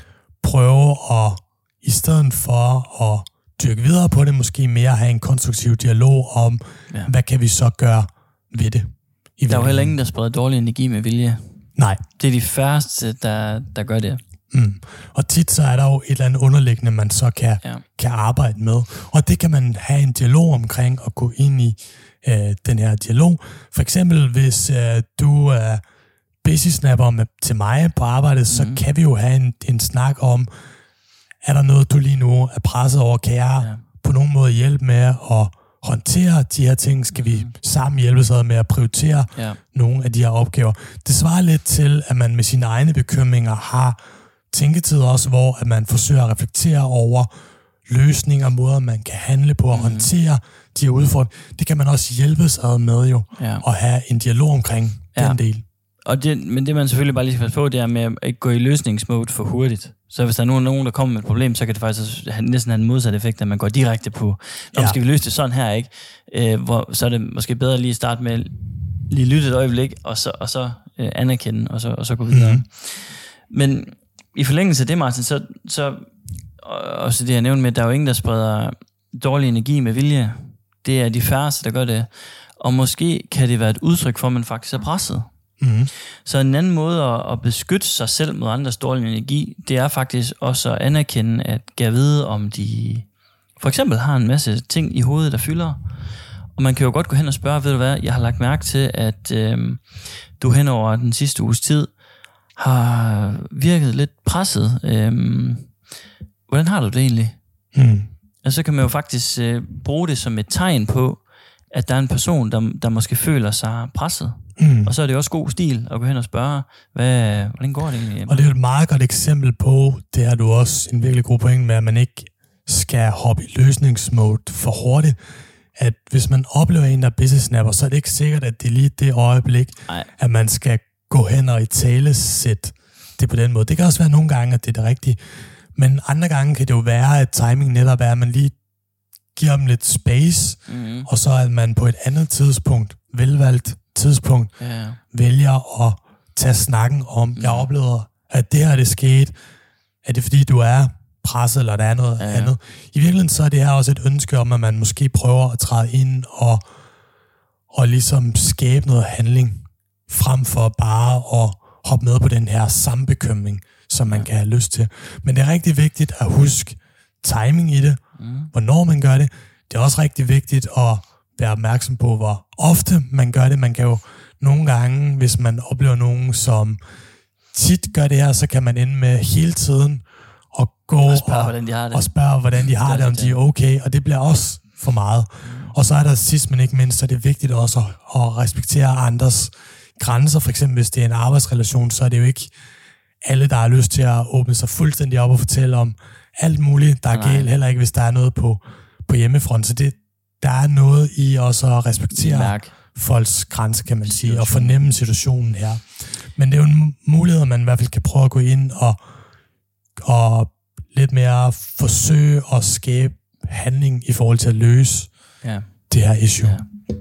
A: prøve at, i stedet for at dyrke videre på det, måske mere have en konstruktiv dialog om, hvad kan vi så gøre ved det.
B: Der er jo heller ingen, der spreder dårlig energi med vilje.
A: Nej.
B: Det er de færreste, der gør det.
A: Og tit så er der jo et eller andet underliggende, man så kan arbejde med. Og det kan man have en dialog omkring og gå ind i den her dialog. For eksempel, hvis du er busy-snapper til mig på arbejdet, så kan vi jo have en snak om, er der noget, du lige nu er presset over? Kan jeg på nogen måde hjælpe med at håndtere de her ting? Skal vi sammen hjælpes ad med at prioritere nogle af de her opgaver? Det svarer lidt til, at man med sine egne bekymringer har tænketid også, hvor at man forsøger at reflektere over løsninger, måder man kan handle på at håndtere de her udfordringer. Det kan man også hjælpes ad med jo, og have en dialog omkring den del.
B: Men det man selvfølgelig bare lige skal passe på, det er med at ikke gå i løsningsmode for hurtigt. Så hvis der er nogen, der kommer med et problem, så kan det faktisk næsten have en modsat effekt, at man går direkte på, skal vi løse det sådan her, ikke? Så er det måske bedre lige at starte med lige lytte et øjeblik, og så anerkende, og så gå videre. Men i forlængelse af det, Martin, så også det, jeg nævnte med, der er jo ingen, der spreder dårlig energi med vilje. Det er de færreste, der gør det. Og måske kan det være et udtryk for, at man faktisk er presset. Så en anden måde at beskytte sig selv mod andres dårlige energi, det er faktisk også at anerkende, at give vide, om de for eksempel har en masse ting i hovedet, der fylder. Og man kan jo godt gå hen og spørge, ved du hvad, jeg har lagt mærke til, at du hen over den sidste uges tid har virket lidt presset. Hvordan har du det egentlig? Og så kan man jo faktisk bruge det som et tegn på, at der er en person, der måske føler sig presset. Og så er det også god stil at gå hen og spørge, hvordan går det egentlig?
A: Og det er et meget godt eksempel på, det har du også en virkelig god point med, at man ikke skal hoppe i løsningsmode for hurtigt. At hvis man oplever en, der er busy-snapper, så er det ikke sikkert, at det er lige det øjeblik, at man skal gå hen og i talesæt det på den måde. Det kan også være nogle gange, at det er det rigtige. Men andre gange kan det jo være, at timing netop er, at man lige giver dem lidt space, og så at man på et andet tidspunkt, velvalgt tidspunkt, vælger at tage snakken om, jeg oplevede, at det her det skete. Er det fordi, du er presset, eller der er noget andet? I virkeligheden så er det her også et ønske om, at man måske prøver at træde ind og ligesom skabe noget handling, frem for bare at hoppe med på den her sambekymring, som man kan have lyst til. Men det er rigtig vigtigt at huske timing i det, hvornår man gør det. Det er også rigtig vigtigt at være opmærksom på, hvor ofte man gør det. Man kan jo nogle gange, hvis man oplever nogen, som tit gør det her, så kan man ende med hele tiden at gå og
B: spørge, hvordan de har det.
A: Og spørge, hvordan de har det, om de er okay, og det bliver også for meget. Og så er der sidst, men ikke mindst, så er det vigtigt også at respektere andres grænser. For eksempel, hvis det er en arbejdsrelation, så er det jo ikke alle, der har lyst til at åbne sig fuldstændig op og fortælle om alt muligt, der er galt, heller ikke hvis der er noget på hjemmefront. Så der er noget i også at respektere folks grænser, kan man sige, og fornemme situationen her. Men det er jo en mulighed, man i hvert fald kan prøve at gå ind og lidt mere forsøge at skabe handling i forhold til at løse det her issue.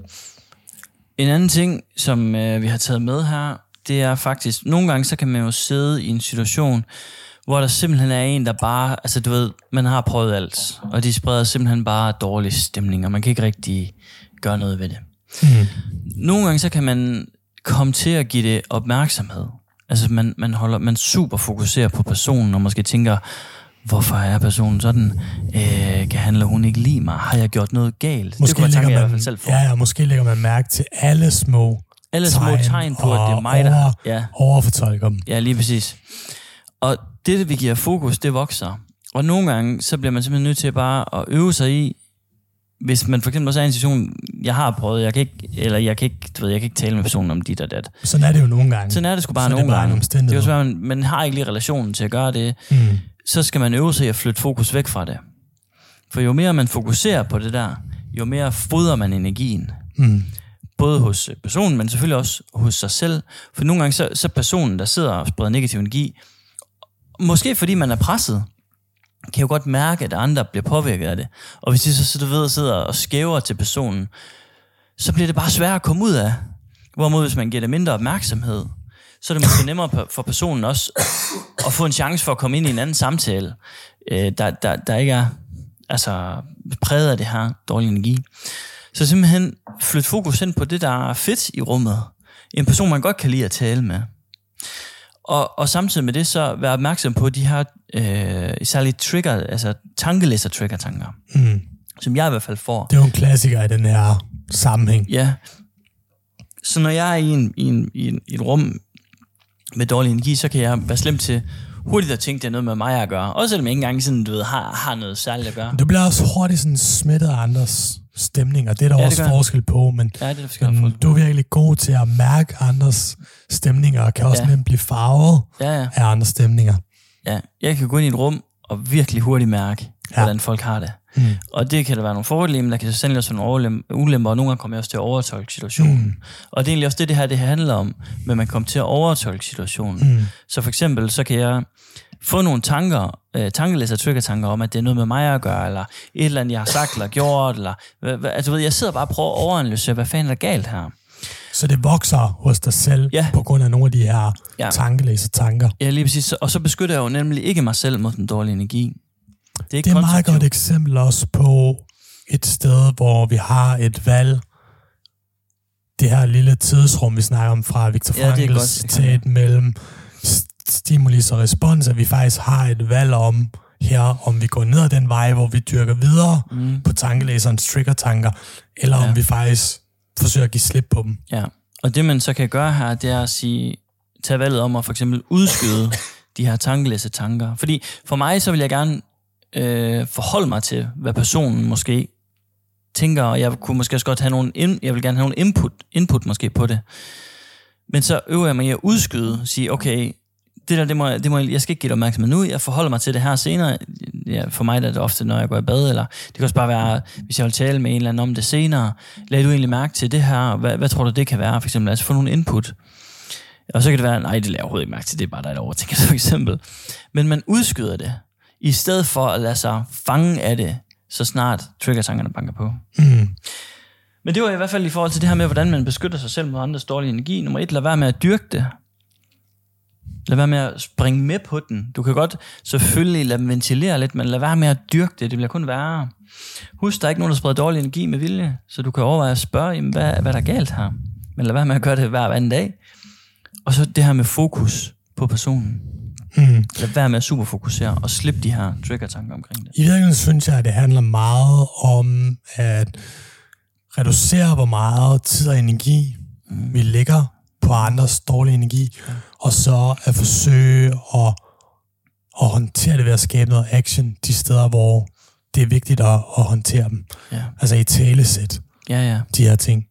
B: En anden ting, som vi har taget med her, det er faktisk, nogle gange så kan man jo sidde i en situation, hvor der simpelthen er en, der bare, altså du ved, man har prøvet alt, og de spreder simpelthen bare dårlig stemning, og man kan ikke rigtig gøre noget ved det. Nogle gange så kan man komme til at give det opmærksomhed. Altså man super fokuserer på personen, og måske tænker, hvorfor er personen sådan? Kan han eller hun ikke lide mig? Har jeg gjort noget galt?
A: Måske
B: det kunne man i hvert fald selv for.
A: Ja, måske lægger man mærke til alle små
B: tegn på, at det er mig, der
A: overfortolker dem.
B: Ja, lige præcis. Og det vi giver fokus, det vokser. Og nogle gange, så bliver man simpelthen nødt til bare at øve sig i, hvis man for eksempel også er i en situation, jeg har prøvet, jeg kan ikke tale med personen om dit og dat.
A: Sådan er det jo nogle gange.
B: Sådan er det sgu bare nogle gange. Det er jo svært, man har ikke lige relationen til at gøre det. Så skal man øve sig i at flytte fokus væk fra det. For jo mere man fokuserer på det der, jo mere fodrer man energien. Både hos personen, men selvfølgelig også hos sig selv. For nogle gange, så personen, der sidder og spreder negativ energi, måske fordi man er presset, kan jo godt mærke, at andre bliver påvirket af det. Og hvis de så sidder og skæver til personen, så bliver det bare sværere at komme ud af. Hvorimod hvis man giver det mindre opmærksomhed, så er det måske nemmere for personen også at få en chance for at komme ind i en anden samtale, der ikke er præget af det her dårlige energi. Så simpelthen flytte fokus ind på det, der er fedt i rummet. En person, man godt kan lide at tale med. Og samtidig med det, så være opmærksom på de her særligt trigger, altså tankelæser trigger-tanker, som jeg i hvert fald får.
A: Det er jo en klassiker i den her sammenhæng.
B: Ja. Så når jeg er i et rum med dårlig energi, så kan jeg være slem til hurtigt at tænke, det er noget med mig at gøre. Også selvom jeg ikke engang sådan, har noget særligt at gøre.
A: Du bliver også hurtigt sådan smittet af andres stemninger. Det er der også forskel på, men du er virkelig god til at mærke andres stemninger, og kan også nemt blive farvet af andres stemninger.
B: Ja, jeg kan gå ind i et rum og virkelig hurtigt mærke, hvordan folk har det. Og det kan der være nogle fordele, men der kan sandelig også være nogle ulemper, og nogle gange kommer jeg også til at overtolke situationen. Og det er egentlig også det her det handler om, men man kommer til at overtolke situationen. Så for eksempel, så kan jeg få nogle tankelæser trigger-tanker om, at det er noget med mig at gøre, eller et eller andet, jeg har sagt eller gjort, eller altså jeg sidder bare og prøver at overanalysere, hvad fanden er der galt her?
A: Så det vokser hos dig selv, på grund af nogle af de her tankelæser-tanker.
B: Ja, lige præcis. Og så beskytter jeg jo nemlig ikke mig selv mod den dårlige energi.
A: Det er et meget godt eksempel også på et sted, hvor vi har et valg. Det her lille tidsrum, vi snakker om fra Viktor Frankls citat mellem stimulus og respons, at vi faktisk har et valg om vi går ned ad den vej, hvor vi dyrker videre på tankelæserens trigger-tanker, eller om vi faktisk forsøger at give slip på dem.
B: Ja, og det man så kan gøre her, det er at tage valget om at for eksempel udskyde de her tankelæser-tanker. Fordi for mig, så vil jeg gerne forholde mig til, hvad personen måske tænker, og jeg kunne måske også godt have jeg vil gerne have nogle input måske på det. Men så øver jeg mig i at udskyde, sige, okay, det jeg skal ikke give dig opmærksomhed nu, jeg forholder mig til det her senere. Ja, for mig er det ofte, når jeg går i bad, eller det kan også bare være, hvis jeg vil tale med en eller anden om det senere, lad du egentlig mærke til det her, hvad tror du det kan være, for eksempel, altså få nogle input. Og så kan det være, nej, det lader jeg overhovedet ikke mærke til, det er bare dig, der overtænker det, for eksempel. Men man udskyder det, i stedet for at lade sig fange af det, så snart trigger-tankerne banker på. Men det var i hvert fald i forhold til det her med, hvordan man beskytter sig selv mod andres dårlige energi. Nummer 1, lad være med at dyrke det. Lad være med at springe med på den. Du kan godt selvfølgelig lade dem ventilere lidt, men lad være med at dyrke det. Det bliver kun værre. Husk, der er ikke nogen, der spreder dårlig energi med vilje, så du kan overveje at spørge, jamen, hvad er der galt her? Men lad være med at gøre det hver anden dag. Og så det her med fokus på personen. Lad være med at superfokusere og slippe de her trigger-tanker omkring det.
A: I virkeligheden synes jeg, at det handler meget om at reducere, hvor meget tid og energi vi lægger på andres dårlige energi, og så at forsøge at håndtere det ved at skabe noget action de steder, hvor det er vigtigt at håndtere dem. Ja. Altså i talesæt. De her ting.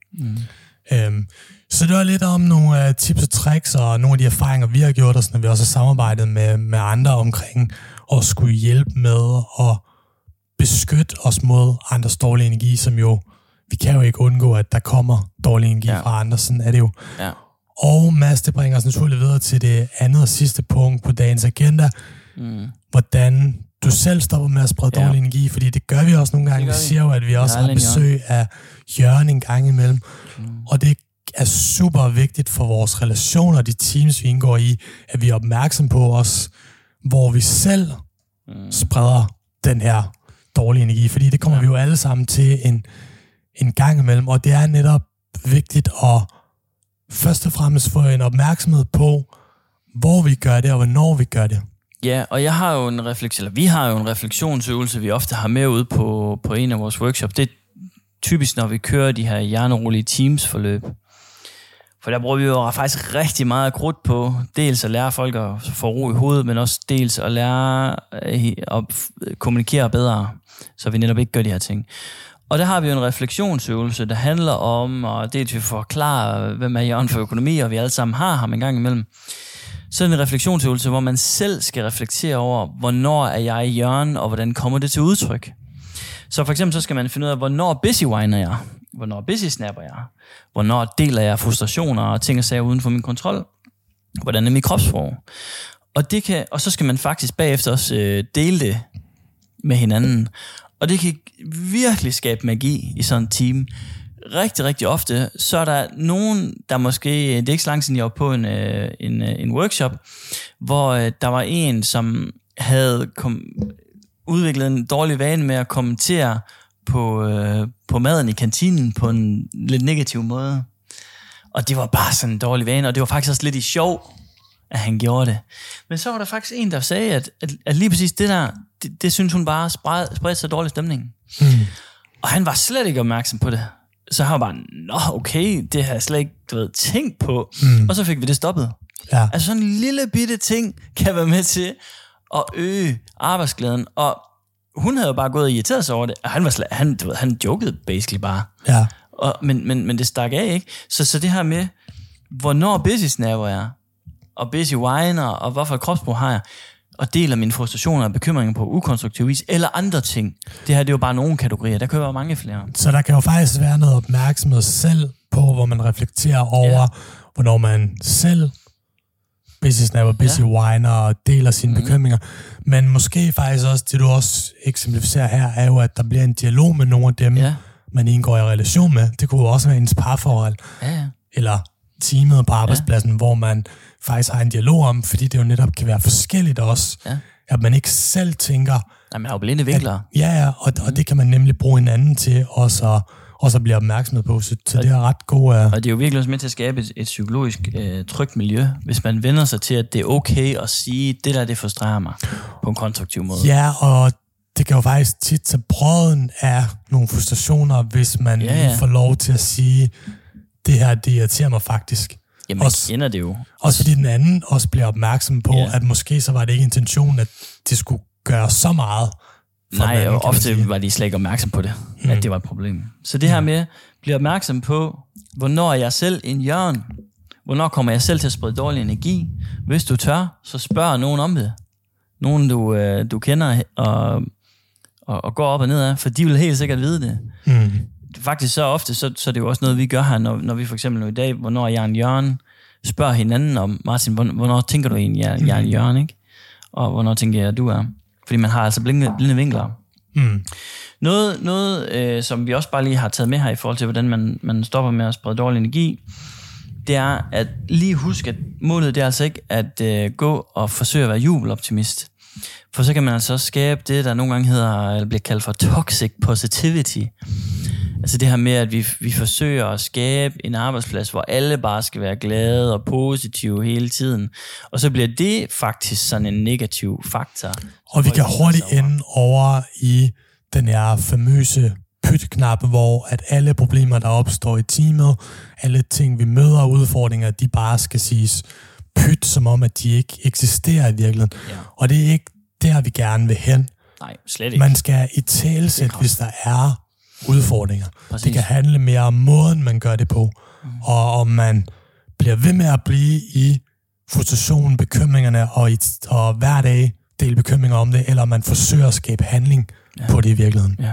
A: Så det var lidt om nogle tips og tricks, og nogle af de erfaringer, vi har gjort os, når vi også har samarbejdet med andre omkring, og skulle hjælpe med at beskytte os mod andres dårlige energi, som jo, vi kan jo ikke undgå, at der kommer dårlig energi fra andre, sådan er det jo. Ja. Og Mads, det bringer os naturligt videre til det andet og sidste punkt på dagens agenda. Hvordan du selv stopper med at sprede dårlig energi, fordi det gør vi også nogle gange. Vi siger jo, at vi også har besøg af Jørgen en gang imellem. Og det er super vigtigt for vores relationer, de teams, vi indgår i, at vi er opmærksom på os, hvor vi selv spreder den her dårlige energi. Fordi det kommer vi jo alle sammen til en gang imellem. Og det er netop vigtigt at først og fremmest få en opmærksomhed på, hvor vi gør det, og hvornår vi gør det.
B: Ja, og vi har jo en refleksionsøvelse, vi ofte har med ude på en af vores workshops. Det er typisk, når vi kører de her hjernerolige teams-forløb, For der bruger vi jo faktisk rigtig meget krudt på, dels at lære folk at få ro i hovedet, men også dels at lære at kommunikere bedre, så vi netop ikke gør de her ting. Og der har vi jo en refleksionsøvelse, der handler om, og dels vi forklarer, hvem er Jørgen for økonomi, og vi alle sammen har ham en gang imellem. Så er det en refleksionsøvelse, hvor man selv skal reflektere over, hvornår er jeg Jørgen, og hvordan kommer det til udtryk. Så for eksempel så skal man finde ud af, hvornår busy-whiner jeg, hvornår busy-snapper jeg, hvornår deler jeg frustrationer og ting og sager uden for min kontrol, hvordan er mit kropssprog. Og så skal man faktisk bagefter også dele det med hinanden. Og det kan virkelig skabe magi i sådan et team. Rigtig, rigtig ofte, så er der nogen, der måske, det er ikke så lang siden jeg var på en workshop, hvor der var en, som havde udviklet en dårlig vane med at kommentere på maden i kantinen på en lidt negativ måde. Og det var bare sådan en dårlig vane, og det var faktisk også lidt i sjov, at han gjorde det. Men så var der faktisk en, der sagde, at lige præcis det der, det synes hun bare spredte sig dårlig stemning. Og han var slet ikke opmærksom på det. Så han var bare, nå okay, det har jeg slet ikke tænkt på. Og så fik vi det stoppet. Ja. Altså sådan en lille bitte ting kan være med til at øge arbejdsglæden. Og hun havde jo bare gået og irriteret sig over det. Og han jokede basically bare. Ja. Men det stak af, ikke? Så det her med, hvornår busy-snapper jeg, og busy-whiner, og hvorfor kropsbrug har jeg, og deler mine frustrationer og bekymringer på ukonstruktiv vis, eller andre ting. Det her, det er jo bare nogle kategorier. Der kan jo være mange flere.
A: Så der kan jo faktisk være noget opmærksomhed selv på, hvor man reflekterer over, hvornår man selv busy-snapper, busy-whiner og deler sine bekymringer. Men måske faktisk også, det du også eksemplificerer her, er jo, at der bliver en dialog med nogle af dem, man indgår i relation med. Det kunne jo også være ens parforhold. Ja. Eller teamet på arbejdspladsen, hvor man faktisk har en dialog om, fordi det jo netop kan være forskelligt også, at man ikke selv tænker...
B: Nej, man har jo blinde vinkler.
A: Og det kan man nemlig bruge hinanden til også at blive opmærksomhed på, så det er ret god...
B: Og det er jo virkelig også med til at skabe et psykologisk trygt miljø, hvis man vender sig til, at det er okay at sige, det der, det frustrerer mig på en konstruktiv måde.
A: Ja, og det kan jo faktisk tit tage brøden af nogle frustrationer, hvis man får lov til at sige, det her, det irriterer mig faktisk.
B: Jamen, man kender det jo.
A: Også fordi den anden også bliver opmærksom på, at måske så var det ikke intentionen, at det skulle gøre så meget.
B: Nej, og ofte var de slet ikke opmærksom på det, at det var et problem. Så det her med at blive opmærksom på, hvornår er jeg selv en Jørgen? Hvornår kommer jeg selv til at sprede dårlig energi? Hvis du tør, så spørg nogen om det. Nogen, du kender og går op og ned af, for de vil helt sikkert vide det. Faktisk så ofte, så er det jo også noget, vi gør her, når vi for eksempel nu i dag, hvornår jeg er en Jørgen, spørger hinanden om, Martin, hvornår tænker du egentlig, jeg er en Jørgen, ikke? Og hvornår tænker jeg, at du er? Fordi man har altså blinde vinkler. Noget som vi også bare lige har taget med her i forhold til, hvordan man stopper med at sprede dårlig energi, det er at lige huske, at målet det er altså ikke at gå og forsøge at være jubeloptimist. For så kan man altså også skabe det, der nogle gange bliver kaldt for toxic positivity. Altså det her med, at vi forsøger at skabe en arbejdsplads, hvor alle bare skal være glade og positive hele tiden. Og så bliver det faktisk sådan en negativ faktor.
A: Og vi kan hurtigt ende over i den her famøse pytknap, hvor at alle problemer, der opstår i teamet, alle ting, vi møder og udfordringer, de bare skal siges pyt, som om, at de ikke eksisterer i virkeligheden. Ja. Og det er ikke der, vi gerne vil hen.
B: Nej, slet ikke.
A: Man skal i talesæt, hvis der er udfordringer. Præcis. Det kan handle mere om måden, man gør det på, og om man bliver ved med at blive i frustrationen, bekymringerne, og hver dag dele bekymringer om det, eller om man forsøger at skabe handling på det i virkeligheden. Ja.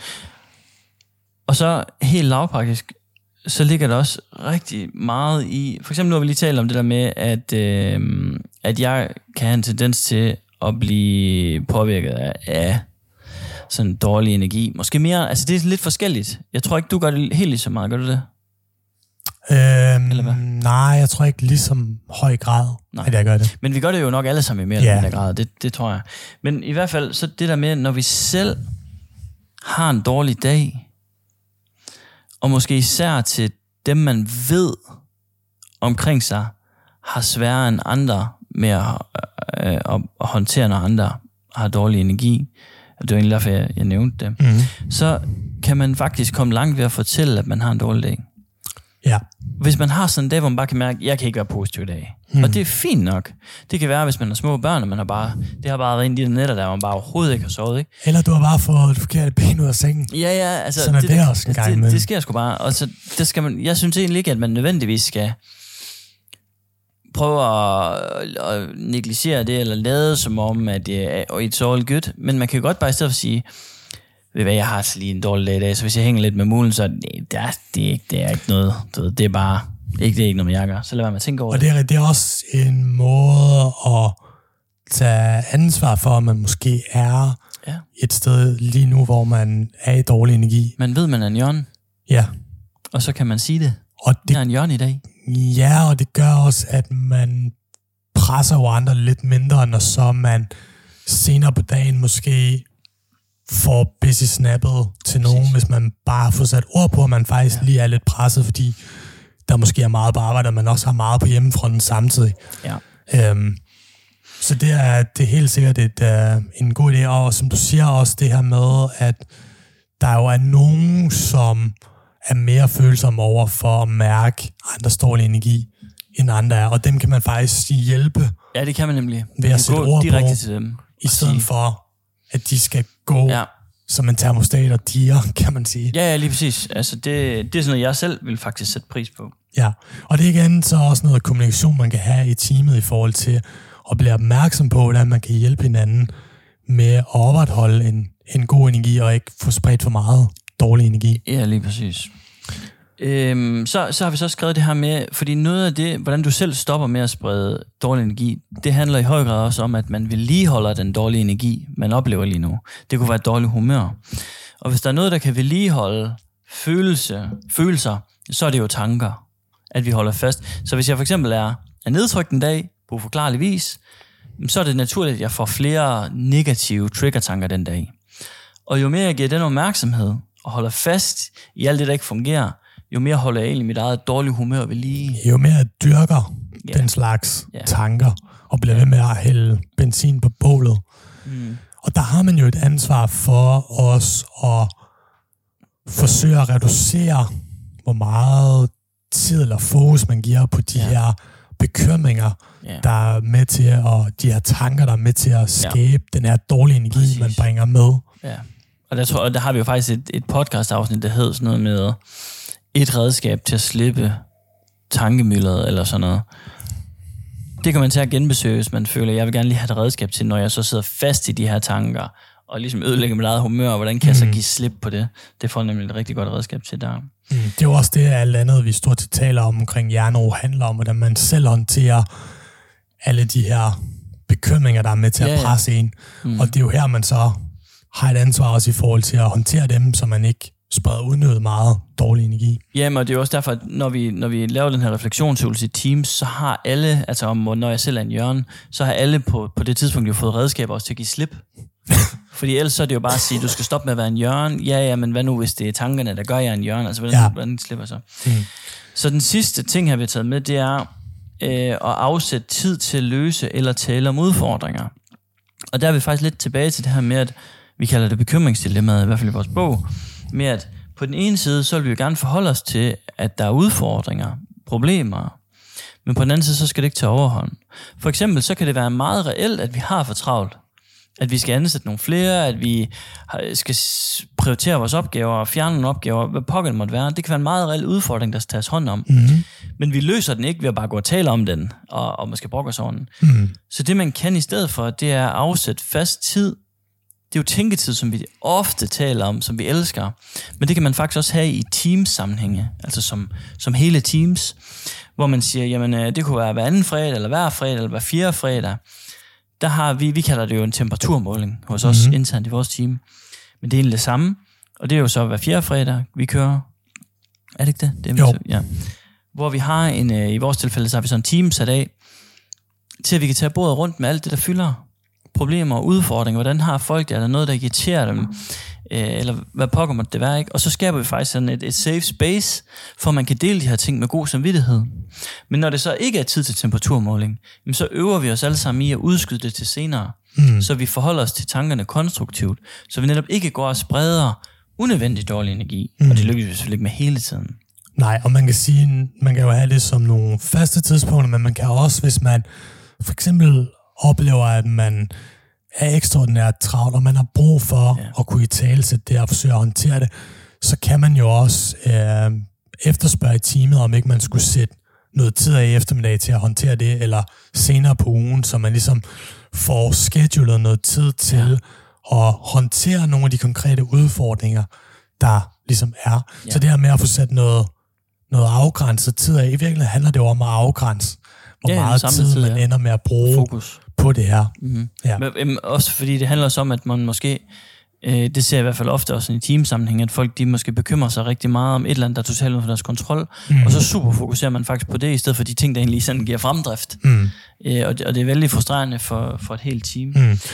B: Og så helt lavpraktisk, så ligger der også rigtig meget i, for eksempel nu har vi lige talt om det der med, at jeg kan have en tendens til at blive påvirket af sådan dårlig energi. Måske mere, altså det er lidt forskelligt. Jeg tror ikke, du gør det helt lige så meget. Gør du det?
A: Eller hvad? Nej, jeg tror ikke lige så høj grad, at jeg gør det.
B: Men vi gør det jo nok alle sammen i mere eller mindre grad. Det tror jeg. Men i hvert fald, så det der med, når vi selv har en dårlig dag, og måske især til dem, man ved omkring sig, har sværere end andre med at håndtere, når andre har dårlig energi, og det var egentlig derfor, jeg nævnte det, så kan man faktisk komme langt ved at fortælle, at man har en dårlig dag.
A: Ja.
B: Hvis man har sådan en dag, hvor man bare kan mærke, at jeg kan ikke være positiv i dag. Og det er fint nok. Det kan være, hvis man har små børn, og man har bare, det har bare været en af de nætter, der man bare overhovedet ikke har sovet, ikke?
A: Eller du har bare fået det forkerte ben ud af sengen.
B: Ja, altså...
A: Sådan er det også en gang imellem.
B: Det sker sgu bare. Og så, det skal man, jeg synes egentlig ikke, at man nødvendigvis skal prøve at negligere det, eller lade som om, at it's all good. Men man kan godt bare i stedet for sige, ved hvad, jeg har altså lige en dårlig dag i dag, så hvis jeg hænger lidt med mulen, så det er ikke noget, det er bare, det er ikke noget, med jeg gør. Så lad være med at tænke over det.
A: Og det er også en måde at tage ansvar for, at man måske er et sted lige nu, hvor man er i dårlig energi.
B: Man ved, man er en hjørne.
A: Ja.
B: Og så kan man sige det.
A: Og det
B: er en hjørne i dag.
A: Ja, og det gør også, at man presser over andre lidt mindre, når så man senere på dagen måske får busy snappet til nogen, hvis man bare får sat ord på, at man faktisk lige er lidt presset, fordi der måske er meget på arbejde, og man også har meget på hjemmefronten samtidig.
B: Ja.
A: Så det er helt sikkert en god idé, og som du siger også det her med, at der jo er nogen, som er mere følsomme over for at mærke andres dårlig energi, end andre er, og dem kan man faktisk hjælpe.
B: Ja, det kan man nemlig.
A: Ved at sætte ord
B: direkte
A: på,
B: til dem.
A: I stedet for, at de skal gå som en termostat og diger, kan man sige.
B: Ja, lige præcis. Altså, det er sådan noget, jeg selv vil faktisk sætte pris på.
A: Ja, og det er igen så også noget kommunikation, man kan have i teamet i forhold til at blive opmærksom på, hvordan man kan hjælpe hinanden med at opretholde en god energi, og ikke få spredt for meget dårlig energi.
B: Ja, lige præcis. Så har vi så skrevet det her med, fordi noget af det, hvordan du selv stopper med at sprede dårlig energi, det handler i høj grad også om, at man vedligeholder den dårlige energi, man oplever lige nu. Det kunne være et dårligt humør. Og hvis der er noget, der kan vedligeholde følelser, så er det jo tanker, at vi holder fast. Så hvis jeg for eksempel er nedtrykt en dag, på uforklarlig vis, så er det naturligt, at jeg får flere negative trigger-tanker den dag. Og jo mere jeg giver den opmærksomhed, og holder fast i alt det, der ikke fungerer, jo mere holder jeg egentlig mit eget dårlige humør ved lige.
A: Jo mere jeg dyrker den slags tanker, og bliver ved med at hælde benzin på bålet. Og der har man jo et ansvar for os at forsøge at reducere, hvor meget tid eller fokus man giver på de her bekymringer, der er med til at, de her tanker, der er med til at skabe den her dårlige energi, man bringer med.
B: Ja. Og der har vi jo faktisk et podcast-afsnit, der hedder sådan noget med et redskab til at slippe tankemyldet eller sådan noget. Det kan man til at genbesøge, hvis man føler, at jeg vil gerne lige have et redskab til, når jeg så sidder fast i de her tanker, og ligesom ødelægger mit eget humør, og hvordan kan jeg så give slip på det? Det får nemlig et rigtig godt redskab til der.
A: Det er jo også det, alt andet, vi stort set taler omkring hjernero handler om, hvordan man selv håndterer alle de her bekymringer, der er med til at presse en. Og det er jo her, man så har et ansvar også i forhold til at håndtere dem, så man ikke spreder unødigt meget dårlig energi.
B: Jamen, og det er jo også derfor, at når vi laver den her refleksionsøvelse i Teams, så har alle, altså når jeg selv er en hjørne, så har alle på det tidspunkt jo fået redskaber også til at give slip. Fordi ellers så er det jo bare at sige, du skal stoppe med at være en hjørne. Ja, men hvad nu, hvis det er tankerne, der gør jeg en hjørne? Altså, hvordan slipper så? Så den sidste ting, her vi har taget med, det er at afsætte tid til at løse eller tale om udfordringer. Og der er vi faktisk lidt tilbage til det her med, at vi kalder det bekymringsdilemmaet, i hvert fald i vores bog, med at på den ene side, så vil vi jo gerne forholde os til, at der er udfordringer, problemer, men på den anden side, så skal det ikke tage overhånd. For eksempel, så kan det være meget reelt, at vi har for travlt. At vi skal ansætte nogle flere, at vi skal prioritere vores opgaver og fjerne nogle opgaver, hvad pokker det måtte være. Det kan være en meget reel udfordring, der skal tages hånd om. Men vi løser den ikke ved at bare gå og tale om den, og måske brokke os over den. Så det, man kan i stedet for, det er at afsætte fast tid. Det er jo tænketid, som vi ofte taler om, som vi elsker. Men det kan man faktisk også have i teams-sammenhænge, altså som hele teams, hvor man siger, jamen det kunne være hver anden fredag, eller hver fredag, eller hver fjerde fredag. Der har vi kalder det jo en temperaturmåling hos os internt i vores team. Men det er egentlig det samme, og det er jo så hver fjerde fredag, vi kører. Er det ikke det? Det er
A: jo.
B: Ja. Hvor vi har i vores tilfælde, så har vi sådan en team sat af, til at vi kan tage bordet rundt med alt det, der fylder problemer og udfordringer. Hvordan har folk det? Er der noget, der irriterer dem? Eller hvad pokker måtte det være, ikke? Og så skaber vi faktisk sådan et safe space, for man kan dele de her ting med god samvittighed. Men når det så ikke er tid til temperaturmåling, så øver vi os alle sammen i at udskyde det til senere. Så vi forholder os til tankerne konstruktivt, så vi netop ikke går og spreder unødvendig dårlig energi. Og det lykkes vi selvfølgelig ikke med hele tiden.
A: Nej, og man kan sige, man kan jo have det som nogle faste tidspunkter, men man kan også, hvis man for eksempel oplever, at man er ekstraordinært travlt, og man har brug for at kunne italesætte det og forsøge at håndtere det, så kan man jo også efterspørge i teamet, om ikke man skulle sætte noget tid af i eftermiddag til at håndtere det, eller senere på ugen, så man ligesom får schedulet noget tid til at håndtere nogle af de konkrete udfordringer, der ligesom er. Ja. Så det her med at få sat noget afgrænset tid af, i virkeligheden handler det jo om at afgrænse, hvor meget tid man ender med at bruge fokus på det her.
B: Mm-hmm. Ja. Men, også fordi det handler også om, at man måske, det ser jeg i hvert fald ofte også i teamsammenhæng, at folk de måske bekymrer sig rigtig meget om et eller andet, der er totalt uden for deres kontrol, og så super fokuserer man faktisk på det, i stedet for de ting, der egentlig sådan giver fremdrift. Og det er vældig frustrerende for et helt team.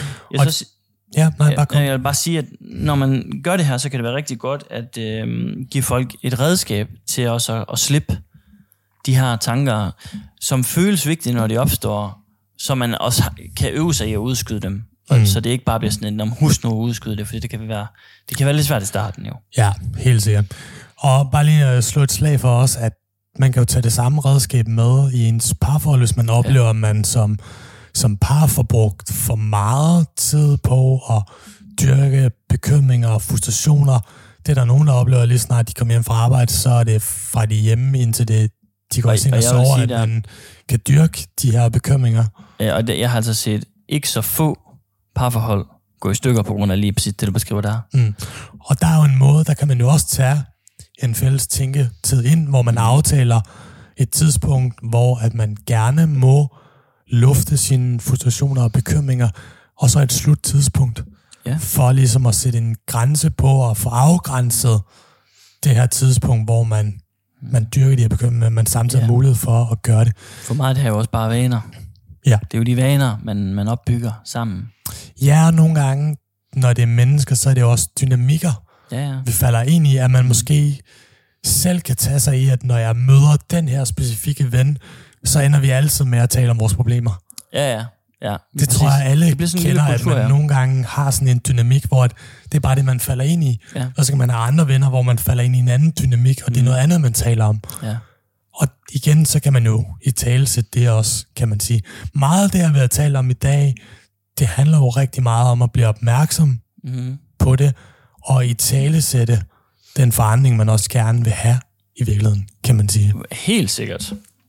B: Jeg vil bare sige, at når man gør det her, så kan det være rigtig godt at give folk et redskab til også at slippe de her tanker, som føles vigtige, når de opstår, så man også kan øve sig i at udskyde dem. Så det ikke bare bliver sådan en, husk nu at udskyde det, fordi det kan være lidt svært i starten jo.
A: Ja, helt sikkert. Og bare lige at slå et slag for os, at man kan jo tage det samme redskab med i ens parforhold, hvis man oplever, at man som par får brugt for meget tid på at dyrke bekymringer og frustrationer. Det er der nogen, der oplever lige snart de kommer hjem fra arbejde, så er det fra de hjemme indtil de går ind og sover, at man kan dyrke de her bekymringer.
B: Ja, og jeg har altså set ikke så få parforhold gå i stykker på grund af lige præcis det, du beskriver der.
A: Og der er jo en måde, der kan man jo også tage en fælles tænketid ind, hvor man aftaler et tidspunkt, hvor at man gerne må lufte sine frustrationer og bekymringer, og så et sluttidspunkt, for ligesom at sætte en grænse på og få afgrænset det her tidspunkt, hvor man dyrker de her bekymringer, men man samtidig har mulighed for at gøre det.
B: For mig det her er jo også bare vaner.
A: Ja.
B: Det er jo de vaner, man opbygger sammen.
A: Ja, nogle gange, når det er mennesker, så er det jo også dynamikker.
B: Ja.
A: Vi falder ind i, at man måske selv kan tage sig i, at når jeg møder den her specifikke ven, så ender vi altid med at tale om vores problemer.
B: Ja.
A: Det tror jeg, alle kender, at man nogle gange har sådan en dynamik, hvor det er bare det, man falder ind i. Ja. Og så kan man have andre venner, hvor man falder ind i en anden dynamik, og det er noget andet, man taler om.
B: Ja.
A: Og igen, så kan man jo i talesætte det også, kan man sige. Meget af det, jeg vil tale om i dag, det handler jo rigtig meget om at blive opmærksom på det, og i talesætte den forandring, man også gerne vil have i virkeligheden, kan man sige.
B: Helt sikkert.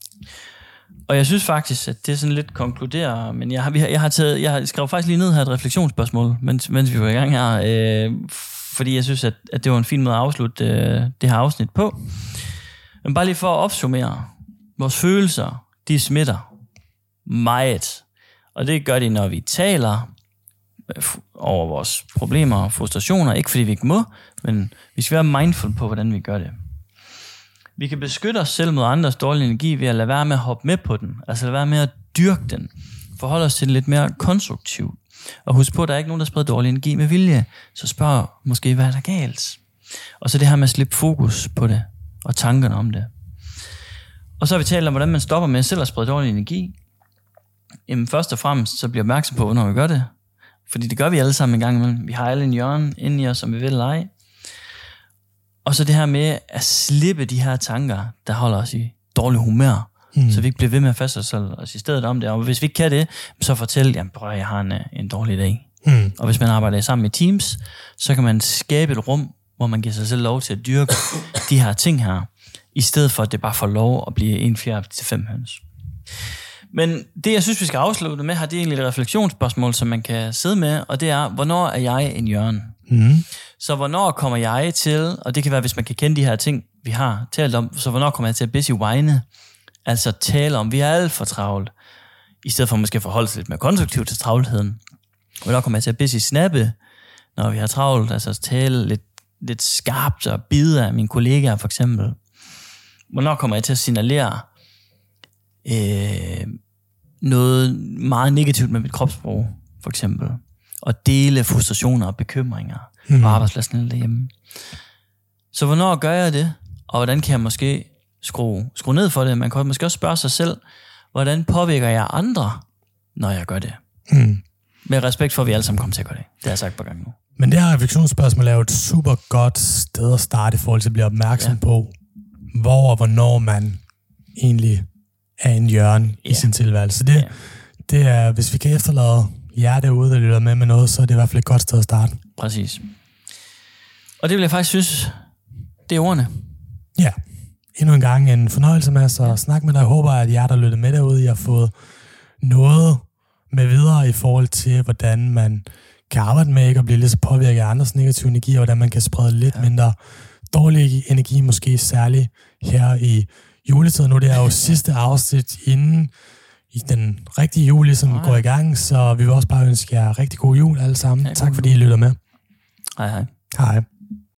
B: Og jeg synes faktisk, at det sådan lidt konkluderer, men jeg har skrevet faktisk lige ned her et refleksionsspørgsmål, mens vi var i gang her, fordi jeg synes, at det var en fin måde at afslutte det her afsnit på. Men bare lige for at opsummere, vores følelser, de smitter meget, og det gør de, når vi taler over vores problemer og frustrationer, ikke fordi vi ikke må, men vi skal være mindful på, hvordan vi gør det. Vi kan beskytte os selv mod andres dårlige energi ved at lade være med at hoppe med på den. Altså lade være med at dyrke den. Forholde os til den lidt mere konstruktivt. Og husk på, at der er ikke nogen, der spreder dårlig energi med vilje. Så spørg måske, hvad er der galt? Og så det her med at slippe fokus på det. Og tankerne om det. Og så har vi talt om, hvordan man stopper med selv at sprede dårlig energi. Jamen først og fremmest, så bliver opmærksom på, når vi gør det. Fordi det gør vi alle sammen en gang imellem. Vi har alle en hjørne inde i os, som vi vil eller ej. Og så det her med at slippe de her tanker, der holder os i dårlig humør, så vi ikke bliver ved med at fastholde os i stedet om det. Og hvis vi ikke kan det, så fortæl, jamen prøv at jeg har en dårlig dag. Og hvis man arbejder sammen med teams, så kan man skabe et rum, hvor man giver sig selv lov til at dyrke de her ting her, i stedet for at det bare får lov at blive 1/4 til 5 høns. Men det, jeg synes, vi skal afslutte med her, det er egentlig et refleksionsspørgsmål, som man kan sidde med, og det er, hvornår er jeg en hjørne? Så hvornår kommer jeg til, og det kan være, hvis man kan kende de her ting, vi har talt om, så hvornår kommer jeg til at busy whine? Altså tale om, vi er alt for travlt, i stedet for måske forholde sig lidt mere konstruktivt til travlheden. Hvornår kommer jeg til at busy snappe, når vi har travlt, altså tale lidt skarpt og bide af mine kollegaer for eksempel. Hvornår kommer jeg til at signalere noget meget negativt med mit kropssprog, for eksempel. Og dele frustrationer og bekymringer på arbejdspladsen eller derhjemme. Så hvornår gør jeg det? Og hvordan kan jeg måske skrue ned for det? Man kan måske også spørge sig selv, hvordan påvirker jeg andre, når jeg gør det? Med respekt for, at vi alle sammen kommer til at gøre det. Det har jeg sagt på gang nu.
A: Men det her refleksionsspørgsmål er jo et super godt sted at starte i forhold til at blive opmærksom på, hvor og hvornår man egentlig er en hjørne i sin tilværelse. Det er, hvis vi kan efterlade jer derude, der lytter med noget, så er det i hvert fald et godt sted at starte.
B: Præcis. Og det vil jeg faktisk synes, det er ordene.
A: Ja, endnu en gang en fornøjelse med at snakke med dig. Jeg håber, at jer, der lytter med derude, I har fået noget med videre i forhold til, hvordan man kan arbejde med ikke at blive lidt så påvirket af andres negative energi, og hvordan man kan sprede lidt mindre dårlig energi, måske særligt her i juletiden. Nu det er jo sidste afsnit inden i den rigtige jul, som går i gang, så vi vil også bare ønske jer rigtig god jul alle sammen. Tak fordi I lytter med.
B: Hej hej.
A: Hej.